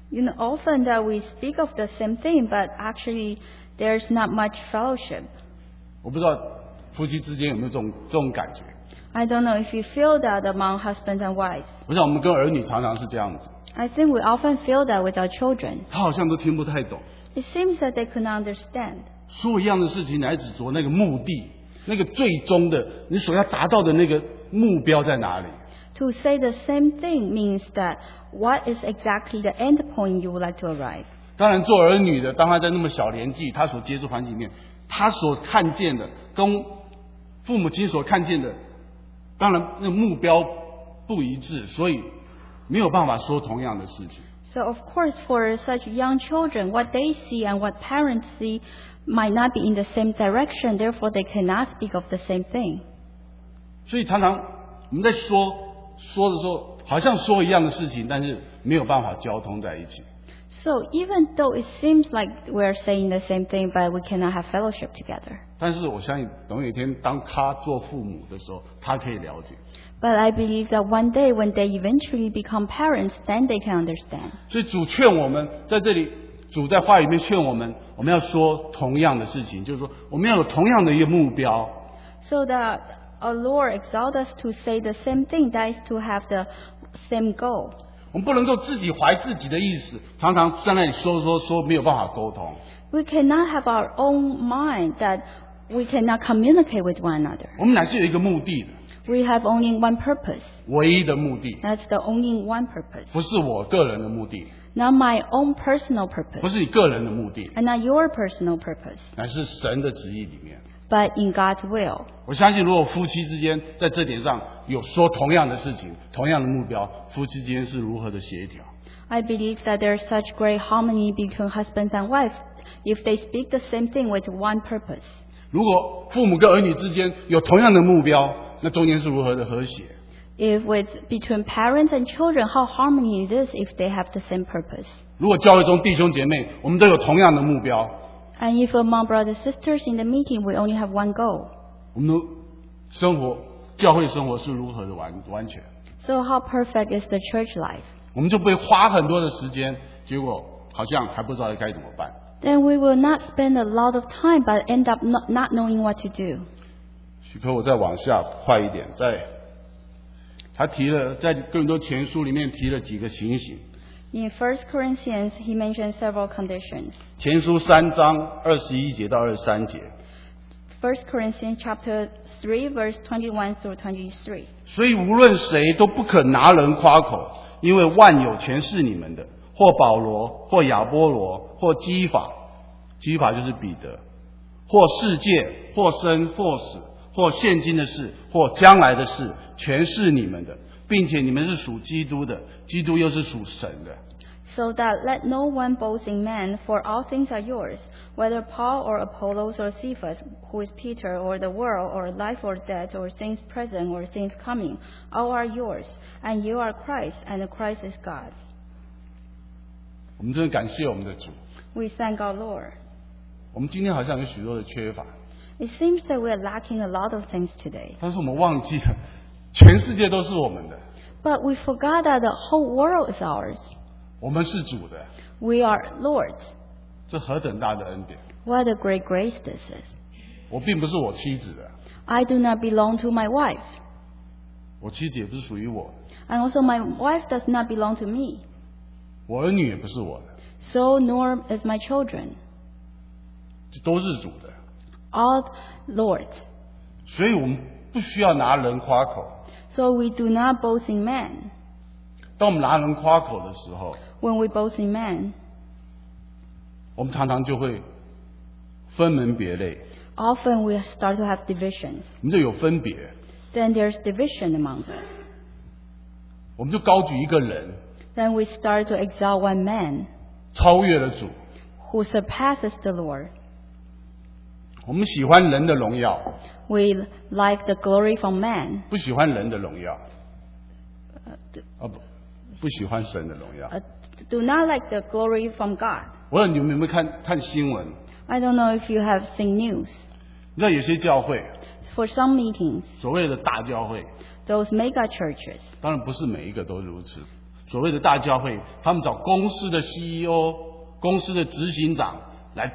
You know, often that we speak of the same thing, but actually there's not much fellowship. 我不知道夫妻之间有没有这种这种感觉。 I don't know if you feel that among husbands and wives. 我想我们跟儿女常常是这样子， I think we often feel that with our children. 他好像都听不太懂， It seems that they could not understand. 说一样的事情来指着那个目的，那个最终的你所要达到的那个目标在哪里？ To say the same thing means that what is exactly the end point you would like to arrive. 当然，做儿女的，当他在那么小年纪，他所接触环境里面，他所看见的跟父母亲所看见的，当然那目标不一致，所以没有办法说同样的事情。 So of course, for such young children, what they see and what parents see might not be in the same direction. Therefore, they cannot speak of the same thing. 所以常常我们在说说的时候，好像说一样的事情，但是没有办法交通在一起。 So even though it seems like we're saying the same thing, but we cannot have fellowship together. 但是我相信，等有一天当他做父母的时候，他可以了解。 But I believe that one day when they eventually become parents, then they can understand. 所以主劝我们在这里，主在话语里面劝我们，我们要说同样的事情，就是说我们要有同样的一个目标。 So that our Lord exalts us to say the same thing, that is to have the same goal. 我们不能够自己怀自己的意思，常常在那里说说说，没有办法沟通。 We cannot have our own mind that we cannot communicate with one another. 我们乃是有一个目的的， We have only one purpose. 唯一的目的， That's the only one purpose. 不是我个人的目的， Not my own personal 不 purpose, 是你个人的目的， and not your personal purpose, 乃是神的旨意里面。 but in God's will. 我相信，如果夫妻之间在这点上有说同样的事情、同样的目标，夫妻之间是如何的协调。 I believe that there's such great harmony between husbands and wives if they speak the same thing with one purpose. 如果父母跟儿女之间有同样的目标，那中间是如何的和谐？ If with between parents and children, how harmony it is if they have the same purpose. 如果教会中弟兄姐妹，我们都有同样的目标， And if among brothers and sisters in the meeting we only have one goal, 我们的生活、教会生活是如何的完完全？ so how perfect is the church life? 我们就不会花很多的时间，结果好像还不知道该怎么办。 Then we will not spend a lot of time but end up not, not knowing what to do. 许可我再往下快一点，在他提了在哥林多前书里面提了几个情形。 In First Corinthians, he mentioned several conditions. 前书三章二十一节到二十三节， First Corinthians chapter three, verse twenty-one through twenty-three. 所以无论谁都不可拿人夸口，因为万有全是你们的，或保罗，或亚波罗，或基法，基法就是彼得，或世界，或生，或死，或现今的事，或将来的事，全是你们的，并且你们是属基督的，基督又是属神的。 So that let no one boast in man, for all things are yours, whether Paul or Apollos or Cephas, who is Peter, or the world, or life or death, or things present, or things coming, all are yours, and you are Christ, and Christ is God's. 我们真的感谢我们的主。 We thank our Lord. 我们今天好像有许多的缺乏， It seems that we are lacking a lot of things today, 但是我们忘记了，全世界都是我们的， but we forgot that the whole world is ours. 我们是主的， We are Lord's. 这何等大的恩典！ What a great grace this is. 我并不是我妻子的， I do not belong to my wife, 我妻子也不是属于我的， and also my wife does not belong to me. 我儿女也不是我的， So nor is my children. 这都是主的， All Lord's. 所以我们不需要拿人夸口。 So we do not boast in man. 当我们拿人夸口的时候， When we boast in man, 我们常常就会分门别类， often we start to have divisions. 我们就有分别， Then there's division among us. 我们就高举一个人， Then we start to exalt one man 超越了主。 who surpasses the Lord. 我们喜欢人的荣耀， We like the glory from man, 不喜欢人的荣耀，啊不，不喜欢神的荣耀。 uh, do not like the glory from God. 我问你们有没有看看新闻？ I don't know if you have seen news. 你知道有些教会， For some meetings, 所谓的大教会， those mega churches, 当然不是每一个都如此， 所谓的大教会，他们找公司的 C E O、公司的执行长来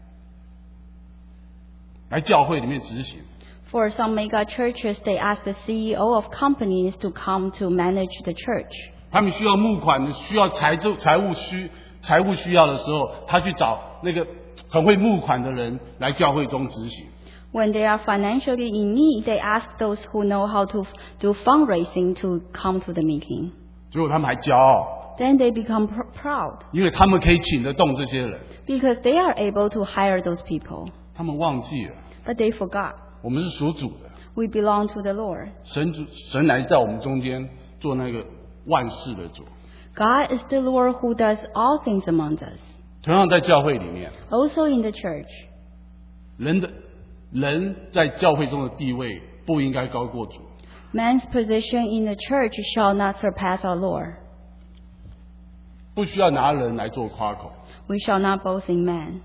来教会里面执行。 For some mega churches, they ask the C E O of companies to come to manage the church. 他们需要募款，需要财政财务需财务需要的时候，他去找那个很会募款的人来教会中执行。 When they are financially in need, they ask those who know how to do fundraising to come to the meeting. 结果他们还骄傲， Then they become pr- proud 因为他们可以请得动这些人。 because they are able to hire those people. 他们忘记了， But they forgot. 我们是属主的， We belong to the Lord. 神主神来在我们中间做那个万事的主。 God is the Lord who does all things among us. 同样在教会里面， Also in the church, 人的人在教会中的地位不应该高过主。 man's position in the church shall not surpass our Lord. 不需要拿人来做夸口。 We shall not boast in man.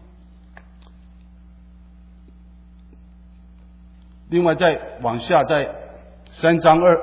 另外，再往下，在三章二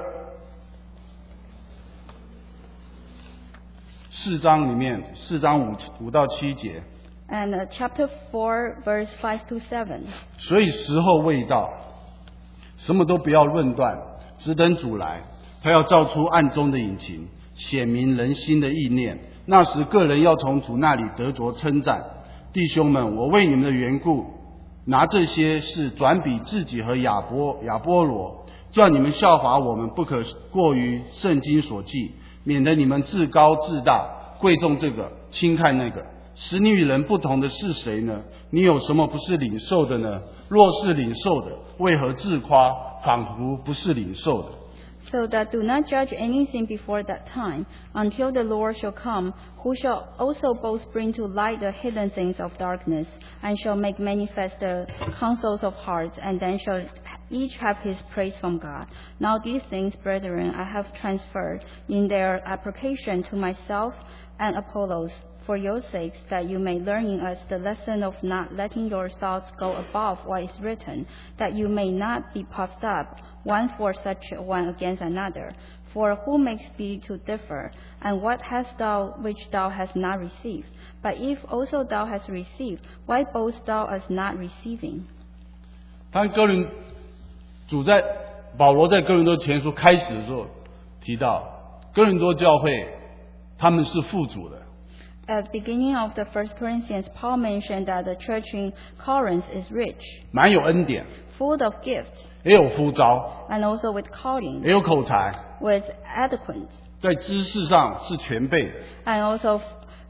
四章里面，四章五五到七节， And uh, chapter four, verse five to seven. 所以时候未到，什么都不要论断，只等主来，他要照出暗中的隐情，显明人心的意念。那时个人要从主那里得着称赞。弟兄们，我为你们的缘故，拿这些事转比自己和亚波亚波罗，叫你们效法我们，不可过于圣经所记，免得你们自高自大，贵重这个，轻看那个。使你与人不同的是谁呢？你有什么不是领受的呢？若是领受的，为何自夸，仿佛不是领受的？ So that do not judge anything before that time, until the Lord shall come, who shall also both bring to light the hidden things of darkness, and shall make manifest the counsels of hearts, and then shall each have his praise from God. Now these things, brethren, I have transferred in their application to myself and Apollos, for your sakes, that you may learn in us the lesson of not letting your thoughts go above what is written, that you may not be puffed up, one for such one against another. For who makes thee to differ? And what hast thou which thou hast not received? But if also thou hast received, why boast thou as not receiving? 当哥林主在保罗在哥林多前书开始的时候提到，哥林多教会他们是富足的。 At the beginning of the First Corinthians, Paul mentioned that the church in Corinth is rich, 满有恩典， full of gifts, 也有呼召， and also with calling, 也有口才， with eloquence, 在知识上是全备的。 and also f-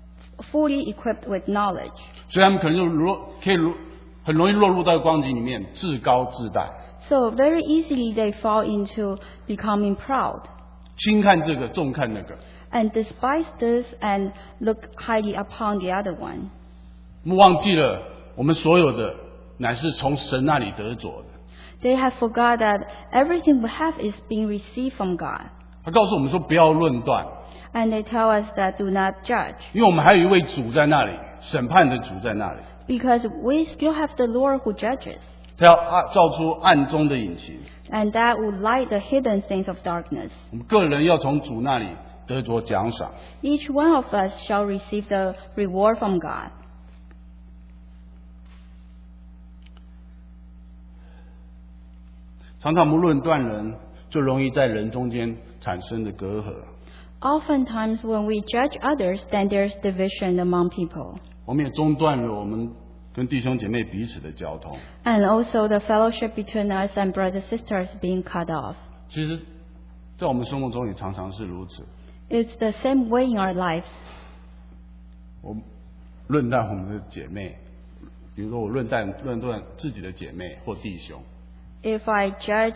fully equipped with knowledge. 所以他们可能就落可以落很容易落入到光景里面，自高自大， So very easily they fall into becoming proud, 轻看这个，重看那个。 and despise this and look highly upon the other one. 我们忘记了，我们所有的乃是从神那里得着的。 They have forgot that everything we have is being received from God. 他告诉我们说，不要论断， And they tell us that do not judge, 因为我们还有一位主在那里，审判的主在那里， because we still have the Lord who judges, 他要暗照出暗中的隐情。 and that will light the hidden things of darkness. 我们个人要从主那里得着奖赏。 Each one of us shall receive the reward from God. 常常不论断人，就容易在人中间产生的隔阂。 Oftentimes when we judge others, then there's division among people. 我们也中断了我们跟弟兄姐妹彼此的交通。 And also the fellowship between us and brothers and sisters being cut off. 其实，在我们生活中也常常是如此。 It's the same way in our lives. 我论断我们的姐妹，比如说我论断论断自己的姐妹或弟兄， If I judge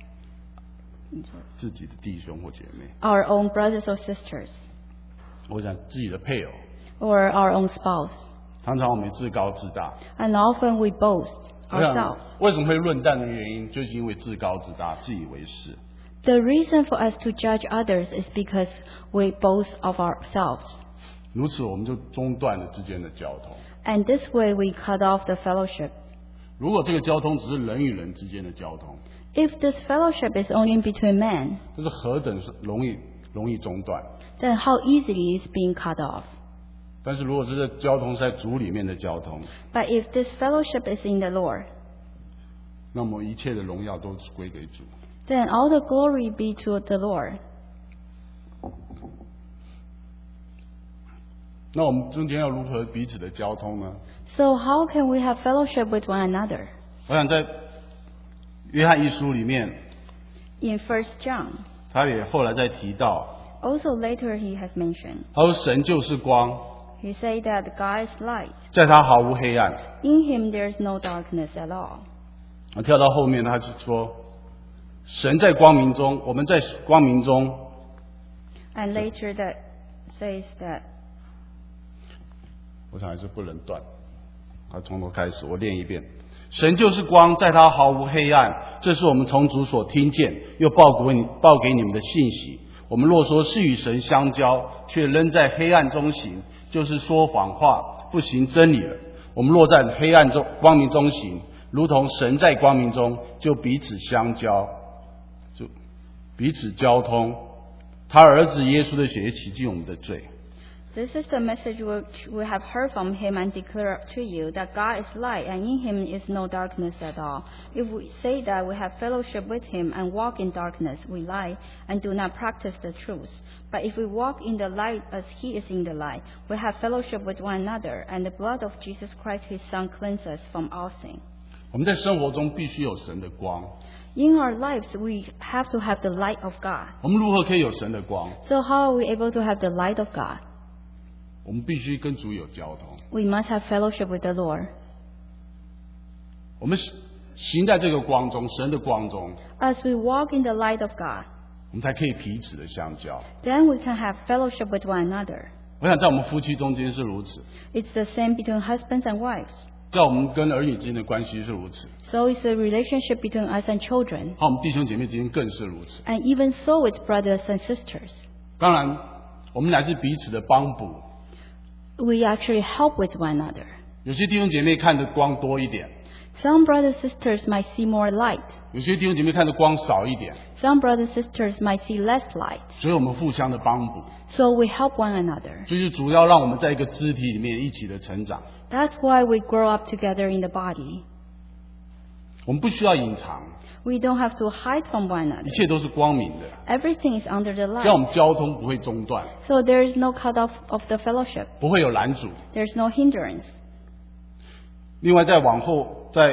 自己的弟兄或姐妹， our own brothers or sisters, 我想自己的配偶， or our own spouse, 常常我们自高自大。 and often we boast 我想 ourselves. 为什么会论断的原因，就是因为自高自大、自以为是。 The reason for us to judge others is because we boast of ourselves. 如此，我们就中断了之间的交通。 And this way we cut off the fellowship. 如果这个交通只是人与人之间的交通， If this fellowship is only between men, 这是何等是容易容易中断。 then how easily is being cut off. 但是如果这个交通是在主里面的交通， But if this fellowship is in the Lord, 那么一切的荣耀都是归给主。 then all the glory be to the Lord. 那我们中间要如何彼此的交通呢？ So how can we have fellowship with one another? 我想在约翰一书里面， In First John, 他也后来再提到， also later he has mentioned, 他说神就是光， he said that God is light. 在他毫无黑暗。 In him there is no darkness at all. 我跳到后面，他就说，神在光明中，我们在光明中。 And later that says that, 我想还是不能断，啊，从头开始，我练一遍。神就是光，在他毫无黑暗，这是我们从主所听见又报给你报给你们的信息。我们若说是与神相交，却仍在黑暗中行，就是说谎话，不行真理了。我们若在黑暗中光明中行，如同神在光明中，就彼此相交，就彼此交通。他儿子耶稣的血洗净我们的罪。 this is the message which we have heard from him and declare to you, that God is light and in him is no darkness at all. If we say that we have fellowship with him and walk in darkness, we lie and do not practice the truth. But if we walk in the light as he is in the light, we have fellowship with one another, and the blood of Jesus Christ his Son cleanses us from all sin. 我们在生活中必须有神的光。 In our lives, we have to have the light of God. 我们如何可以有神的光？ So how are we able to have the light of God? 我们必须跟主有交通。 We must have fellowship with the Lord. 我们行在这个光中，神的光中， As we walk in the light of God, 我们才可以彼此的相交。 then we can have fellowship with one another. 我想在我们夫妻中间是如此， It's the same between husbands and wives. 在我们跟儿女之间的关系是如此， So is the relationship between us and children. 和我们弟兄姐妹之间更是如此。 And even so with brothers and sisters. 当然，我们乃是彼此的帮补。 We actually help with one another. 有些弟兄姐妹看的光多一点， Some brothers and sisters might see more light. 有些弟兄姐妹看的光少一点， Some brothers and sisters might see less light. 所以我们互相的帮补， So we help one another. 就是主要让我们在一个肢体里面一起的成长。 That's why we grow up together in the body. 我们不需要隐藏， We don't have to hide from one 一 another. 切都是光明的， Everything is under the 让我 light. 们交通不会中断， So there is no cut off of the fellowship. 不会有拦阻。 There's no hindrance. 另外，再往后，在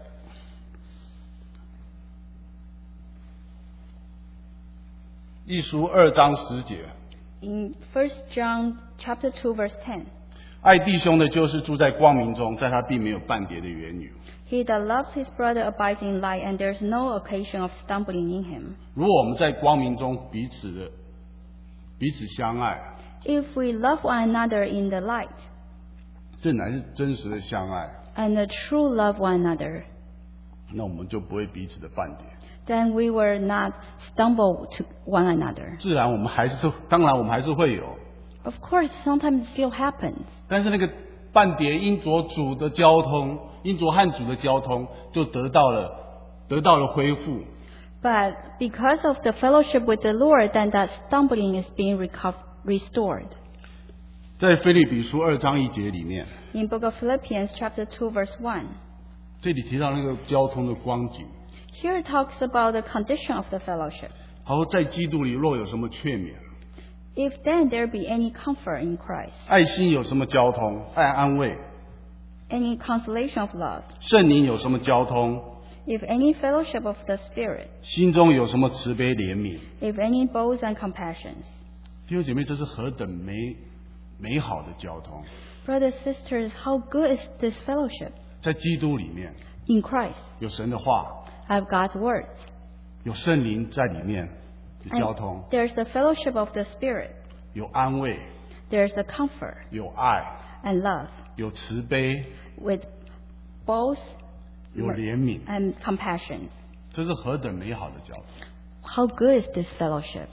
一书二章十节， In First John chapter two verse ten, 爱弟兄的，就是住在光明中，在他并没有半点的言语。 he that loves his brother abides in light, and there is no occasion of stumbling in him. 如果我们在光明中彼此的彼此相爱， If we love one another in the light, 这乃是真实的相爱， and the true love one another, 那我们就不会彼此的绊跌。 then we will not stumble to one another. 自然我们还是，当然我们还是会有， Of course, sometimes it still happens. 但是那个半跌因着主的交通，因着和主的交通，就得到了得到了恢复。 But because of the fellowship with the Lord, then that stumbling is being reco- restored. 在腓立比书二章一节里面， In book of Philippians chapter two verse one, 这里提到那个交通的光景。 here it talks about the condition of the fellowship. 他说，在基督里若有什么劝勉， If then there be any comfort in Christ, 爱心有什么交通，爱安慰， any consolation of love, 圣灵有什么交通， if any fellowship of the Spirit, 心中有什么慈悲怜悯。 if any bows and compassions. 弟兄姐妹，这是何等美美好的交通！ Brothers, sisters, how good is this fellowship? 在基督里面 In Christ, 有神的话， I have God's words. 有圣灵在里面的交 And 通， there's the fellowship of the Spirit. 有安慰， There's the comfort 有爱， and love 有慈悲， with both 有怜悯， and compassion. 这是何等美好的交通！ How good is this fellowship?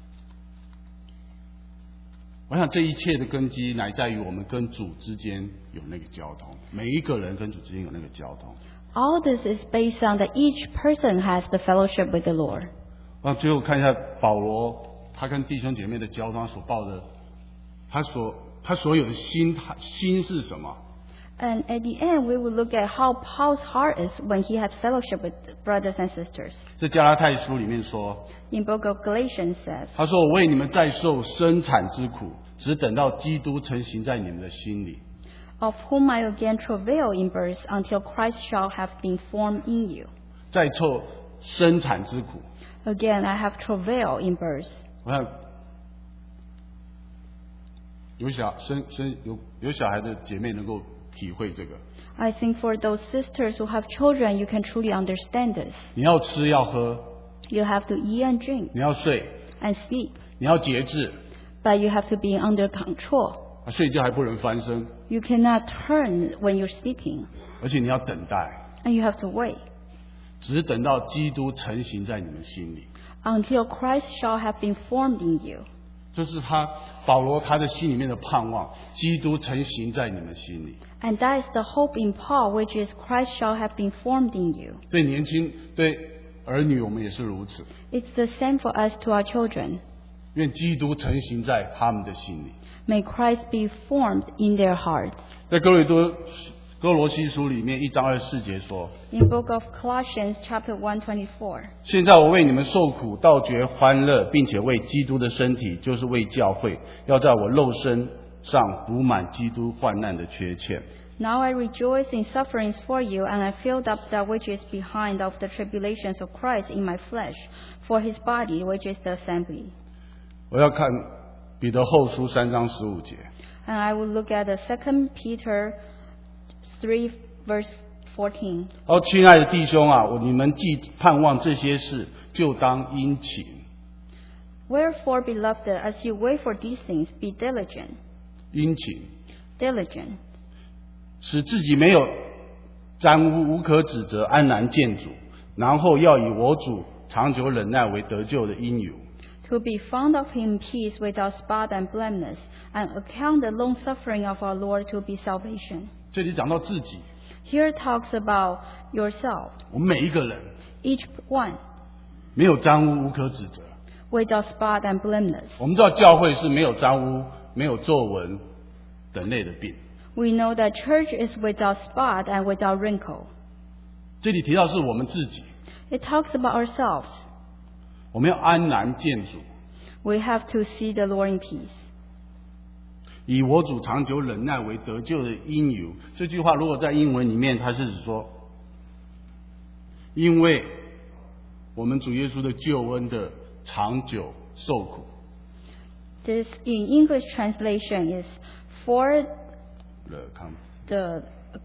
我想这一切的根基乃在于我们跟主之间有那个交通，每一个人跟主之间有那个交通。 All this is based on that each person has the fellowship with the Lord. 那最后看一下保罗他跟弟兄姐妹的交通所抱的，他所他所有的心心是什么？ And at the end, we will look at how Paul's heart is when he has fellowship with brothers and sisters. 在加拉太书里面说， In book of Galatians says, 他说：“我为你们在受生产之苦，只等到基督成形在你们的心里。” Of whom I again travail in birth until Christ shall have been formed in you. 在受生产之苦。 Again, I have travail in birth. 我看有小生生有有小孩的姐妹能够体会这个。 I think for those sisters who have children, you can truly understand this. 你要吃要喝， You have to eat and drink 你要睡， and sleep, 你要节制， but you have to be under control. 啊睡觉还不能翻身， You cannot turn when you're sleeping, 而且你要等待， and you have to wait 只等到基督成形在你们心里。 until Christ shall have been formed in you. 这是他保罗他的心里面的盼望，基督成形在你们心里。 And that is the hope in Paul, which is Christ shall have been formed in you. 对年轻对儿女，我们也是如此。 It's the same for us to our children. 愿基督成形在他们的心里。 May Christ be formed in their hearts. 在哥林多哥罗西书里面一章二十四节说： In book of Colossians chapter one twenty-four, 现在我为你们受苦，倒觉欢乐，并且为基督的身体，就是为教会，要在我肉身上补满基督患难的缺欠。 Now I rejoice in sufferings for you, and I filled up that which is behind of the tribulations of Christ in my flesh, for his body, which is the assembly. 我要看彼得后书三章十五节。 And I will look at the Second Peter three verse fourteen. 哦，亲爱的弟兄啊，我你们既盼望这些事，就当殷勤。 Wherefore, beloved, as you wait for these things, be diligent, 殷勤， diligent, 使自己没有沾污，无可指责，安然见主。然后要以我主长久忍耐为得救的因由。 to be found of him peace without spot and blameless, and account the long suffering of our Lord to be salvation. 这里讲到自己， Here talks about yourself, 我们每一个人 each one, 没有沾污，无可指责。 without spot and blameless. 我们知道教会是没有沾污、没有皱纹等类的病。 We know that church is without spot and without wrinkle. 这里提到是我们自己， It talks about ourselves. 我们要安然见主， We have to see the Lord in peace. 以我主长久忍耐为得救的因由。这句话如果在英文里面，它是指说，因为我们主耶稣的救恩的长久受苦。 This in English translation is for The com- the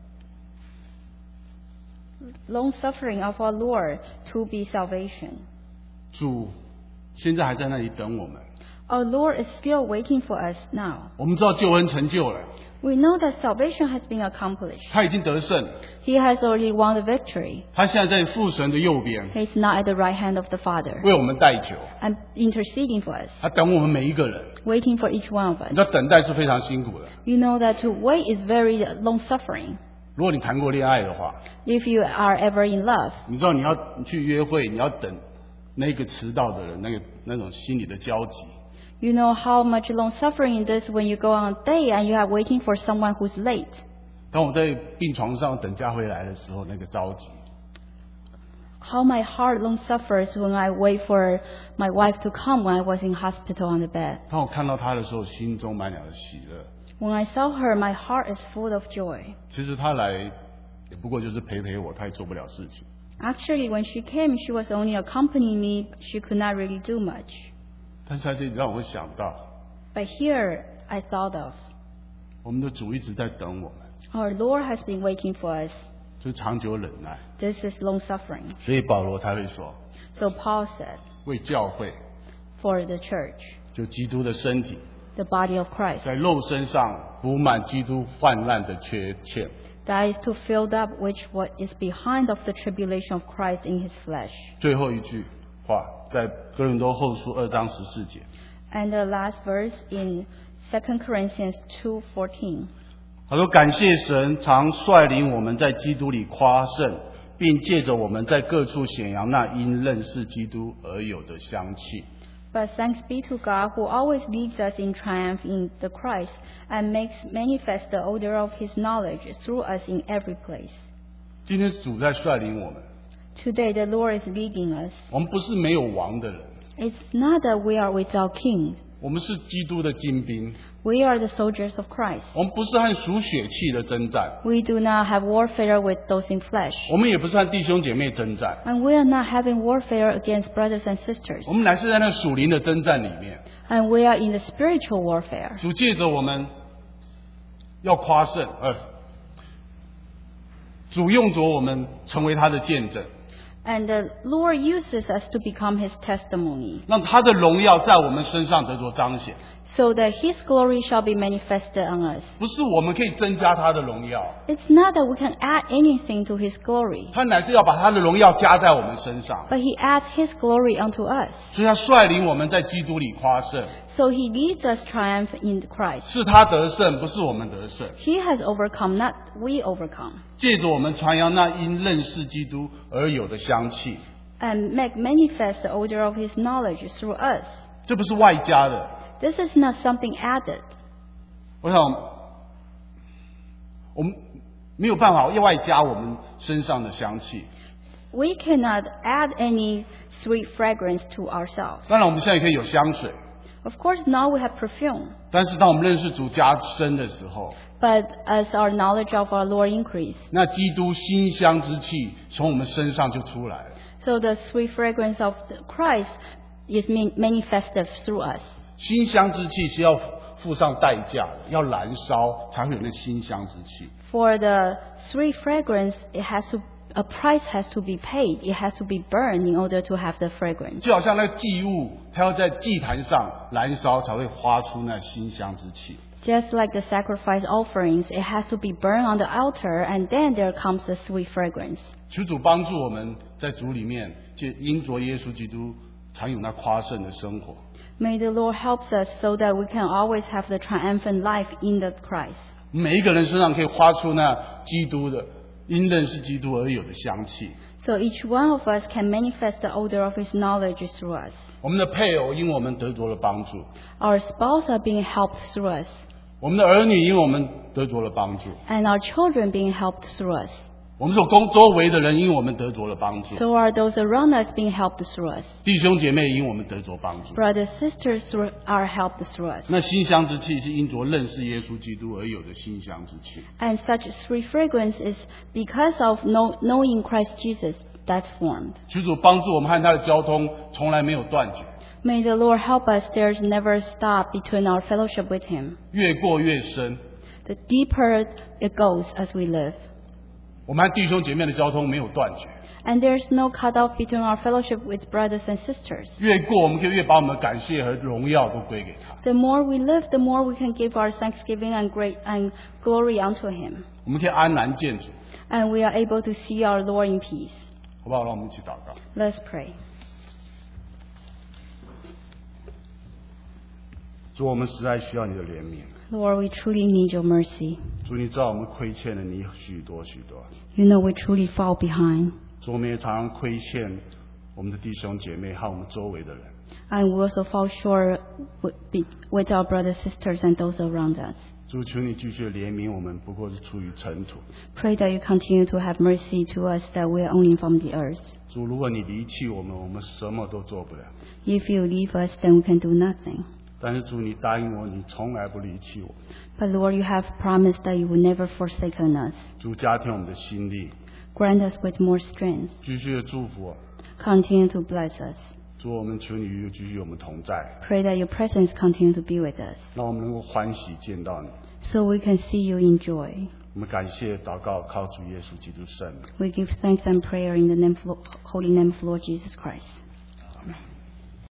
long suffering of our Lord to be salvation. 主现在还在那里等我们。 Our Lord is still waiting for us now. 我们知道救恩成就了， We know that salvation has been accomplished. 他已经得胜， He has already won the victory. 他现在在父神的右边 He's not at the right hand of the Father 为我们代求， and interceding for us, 他等我们每一个人。 waiting for each one of 你 us. 知道等待是非常辛苦的。 You know that to wait is very long suffering. 如果你谈过恋爱的话， If you are ever in love, 你知道你要去约会，你要等那个迟到的人，那个那种心理的焦急。 you know how much long suffering it is when you go on a date and you are waiting for someone who's late. 当我在病床上等家回来的时候，那个着急。 How my heart long suffers when I wait for my wife to come when I was in hospital on the bed. 当我看到他的时候，心中满了的喜乐。 When I saw her, my heart is full of joy. 其实他来也不过就是陪陪我，他也做不了事情。 Actually, when she came, she was only accompanying me. She could not really do much. 但是在这里让我想到， But here, I thought of, 我们的主一直在等我们， our Lord has been waiting for us. 就是长久忍耐。 This is long suffering. 所以保罗才会说， So Paul said, 为教会， for the church, 就基督的身体， the body of Christ. 在肉身上补满基督患难的缺欠。 That is to fill up which what is behind of the tribulation of Christ in his flesh. 最后一句话，在哥林多后书二章十四节， And the last verse in Second Corinthians two fourteen. 他说：“感谢神，常率领我们在基督里夸胜，并借着我们在各处显扬那因认识基督而有的香气。” But thanks be to God, who always leads us in triumph in the Christ, and makes manifest the order of his knowledge through us in every place. 今天主在率领我们， Today the Lord is leading us. 我们不是没有王的人， It's not that we are without king. 我们是基督的精兵， We are the soldiers of Christ. 我们不是和属血气的征战， We do not have warfare with those in flesh. 我们也不是和弟兄姐妹征战， And we are not having warfare against brothers and sisters. 我们乃是在那属灵的征战里面。 And we are in the spiritual warfare. 主借着我们要夸胜，呃，主用着我们成为他的见证， And the Lord uses us to become his testimony, 让他的荣耀在我们身上得着彰显。 so that his glory shall be manifested on us. 不是我们可以增加他的荣耀， It's not that we can add anything to his glory, 他乃是要把他的荣耀加在我们身上， but he adds his glory unto us. 所以他率领我们在基督里夸胜， So he leads us triumph in Christ. 是他得胜，不是我们得胜。 He has overcome, not we overcome. 借着我们传扬那因认识基督而有的香气， And make manifest the order of his knowledge through us. 这不是外加的。 This is not something added. 我想，我们没有办法外加我们身上的香气。 We cannot add any sweet fragrance to ourselves. 当然，我们现在也可以有香水， Of course, now we have perfume. 但是当我们认识主加深的时候， But as our knowledge of our Lord increase, 那基督馨香之气从我们身上就出来了。 so the sweet fragrance of the Christ is man- manifested through us. 馨香之气是要付上代价的，要燃烧才会有那馨香之气。 For the sweet fragrance, it has to a price has to be paid. It has to be burned in order to have the fragrance. 就好像那个祭物，它要在祭坛上燃烧，才会发出那馨香之气。 Just like the sacrifice offerings, it has to be burned on the altar, and then there comes the sweet fragrance. 求主帮助我们在主里面，就因着耶稣基督，常有那夸胜的生活。 May the Lord help us so that we can always have the triumphant life in the Christ. 每一个人身上可以发出那基督的因认识基督而有的香气。 So each one of us can manifest the odor of his knowledge through us. 我们的配偶因我们得着了帮助， Our spouse are being helped through us, 我们的儿女因我们得着了帮助， and our children being helped through us. 我们所公周围的人因我们得着了帮助， So are those around us being helped through us. 弟兄姐妹因我们得着帮助。 Brothers, sisters through- are helped through us. 那馨香之气是因着认识耶稣基督而有的馨香之气。 And such sweet fragrance is because of know, knowing Christ Jesus that's formed. 求主帮助我们和他的交通从来没有断绝， May the Lord help us. There's never a stop between our fellowship with him. 越过越深。 The deeper it goes as we live. 我们和弟兄姐妹的交通没有断绝， And there's no cutoff between our fellowship with brothers and sisters. 越过我们可以越把我们的感谢和荣耀都归给他。 The more we live, the more we can give our thanksgiving and great and glory unto him. 我们可以安然见主， And we are able to see our Lord in peace. 好不好？让我们一起祷告。 Let's pray. 主，我们实在需要你的怜悯。 Lord, we truly need your mercy. 主，你知道我们亏欠了你许多许多。 You know we truly fall behind. 主，我们也常常亏欠我们的弟兄姐妹和我们周围的人。 And we also fall short with, with our brothers, sisters, and those around us. 主，求你继续怜悯我们，不过是出于尘土。 Pray that you continue to have mercy to us, that we are only from the earth. 主，如果你离弃我们，我们什么都做不了。 If you leave us, then we can do nothing. 但是主，你答应我，你从来不离弃我。 But Lord, you have promised that you will never forsake us. 主，加添我们的心力， Grant us with more strength. 继续的祝福我。 Continue to bless us. 主，我们求你继续与我们同在， Pray that your presence continue to be with us, 让我们能够欢喜见到你。 so we can see you in joy. 我们感谢祷告，靠主耶稣基督圣名。 We give thanks and prayer in the name of, Lo- holy name of Lord Jesus Christ. Amen.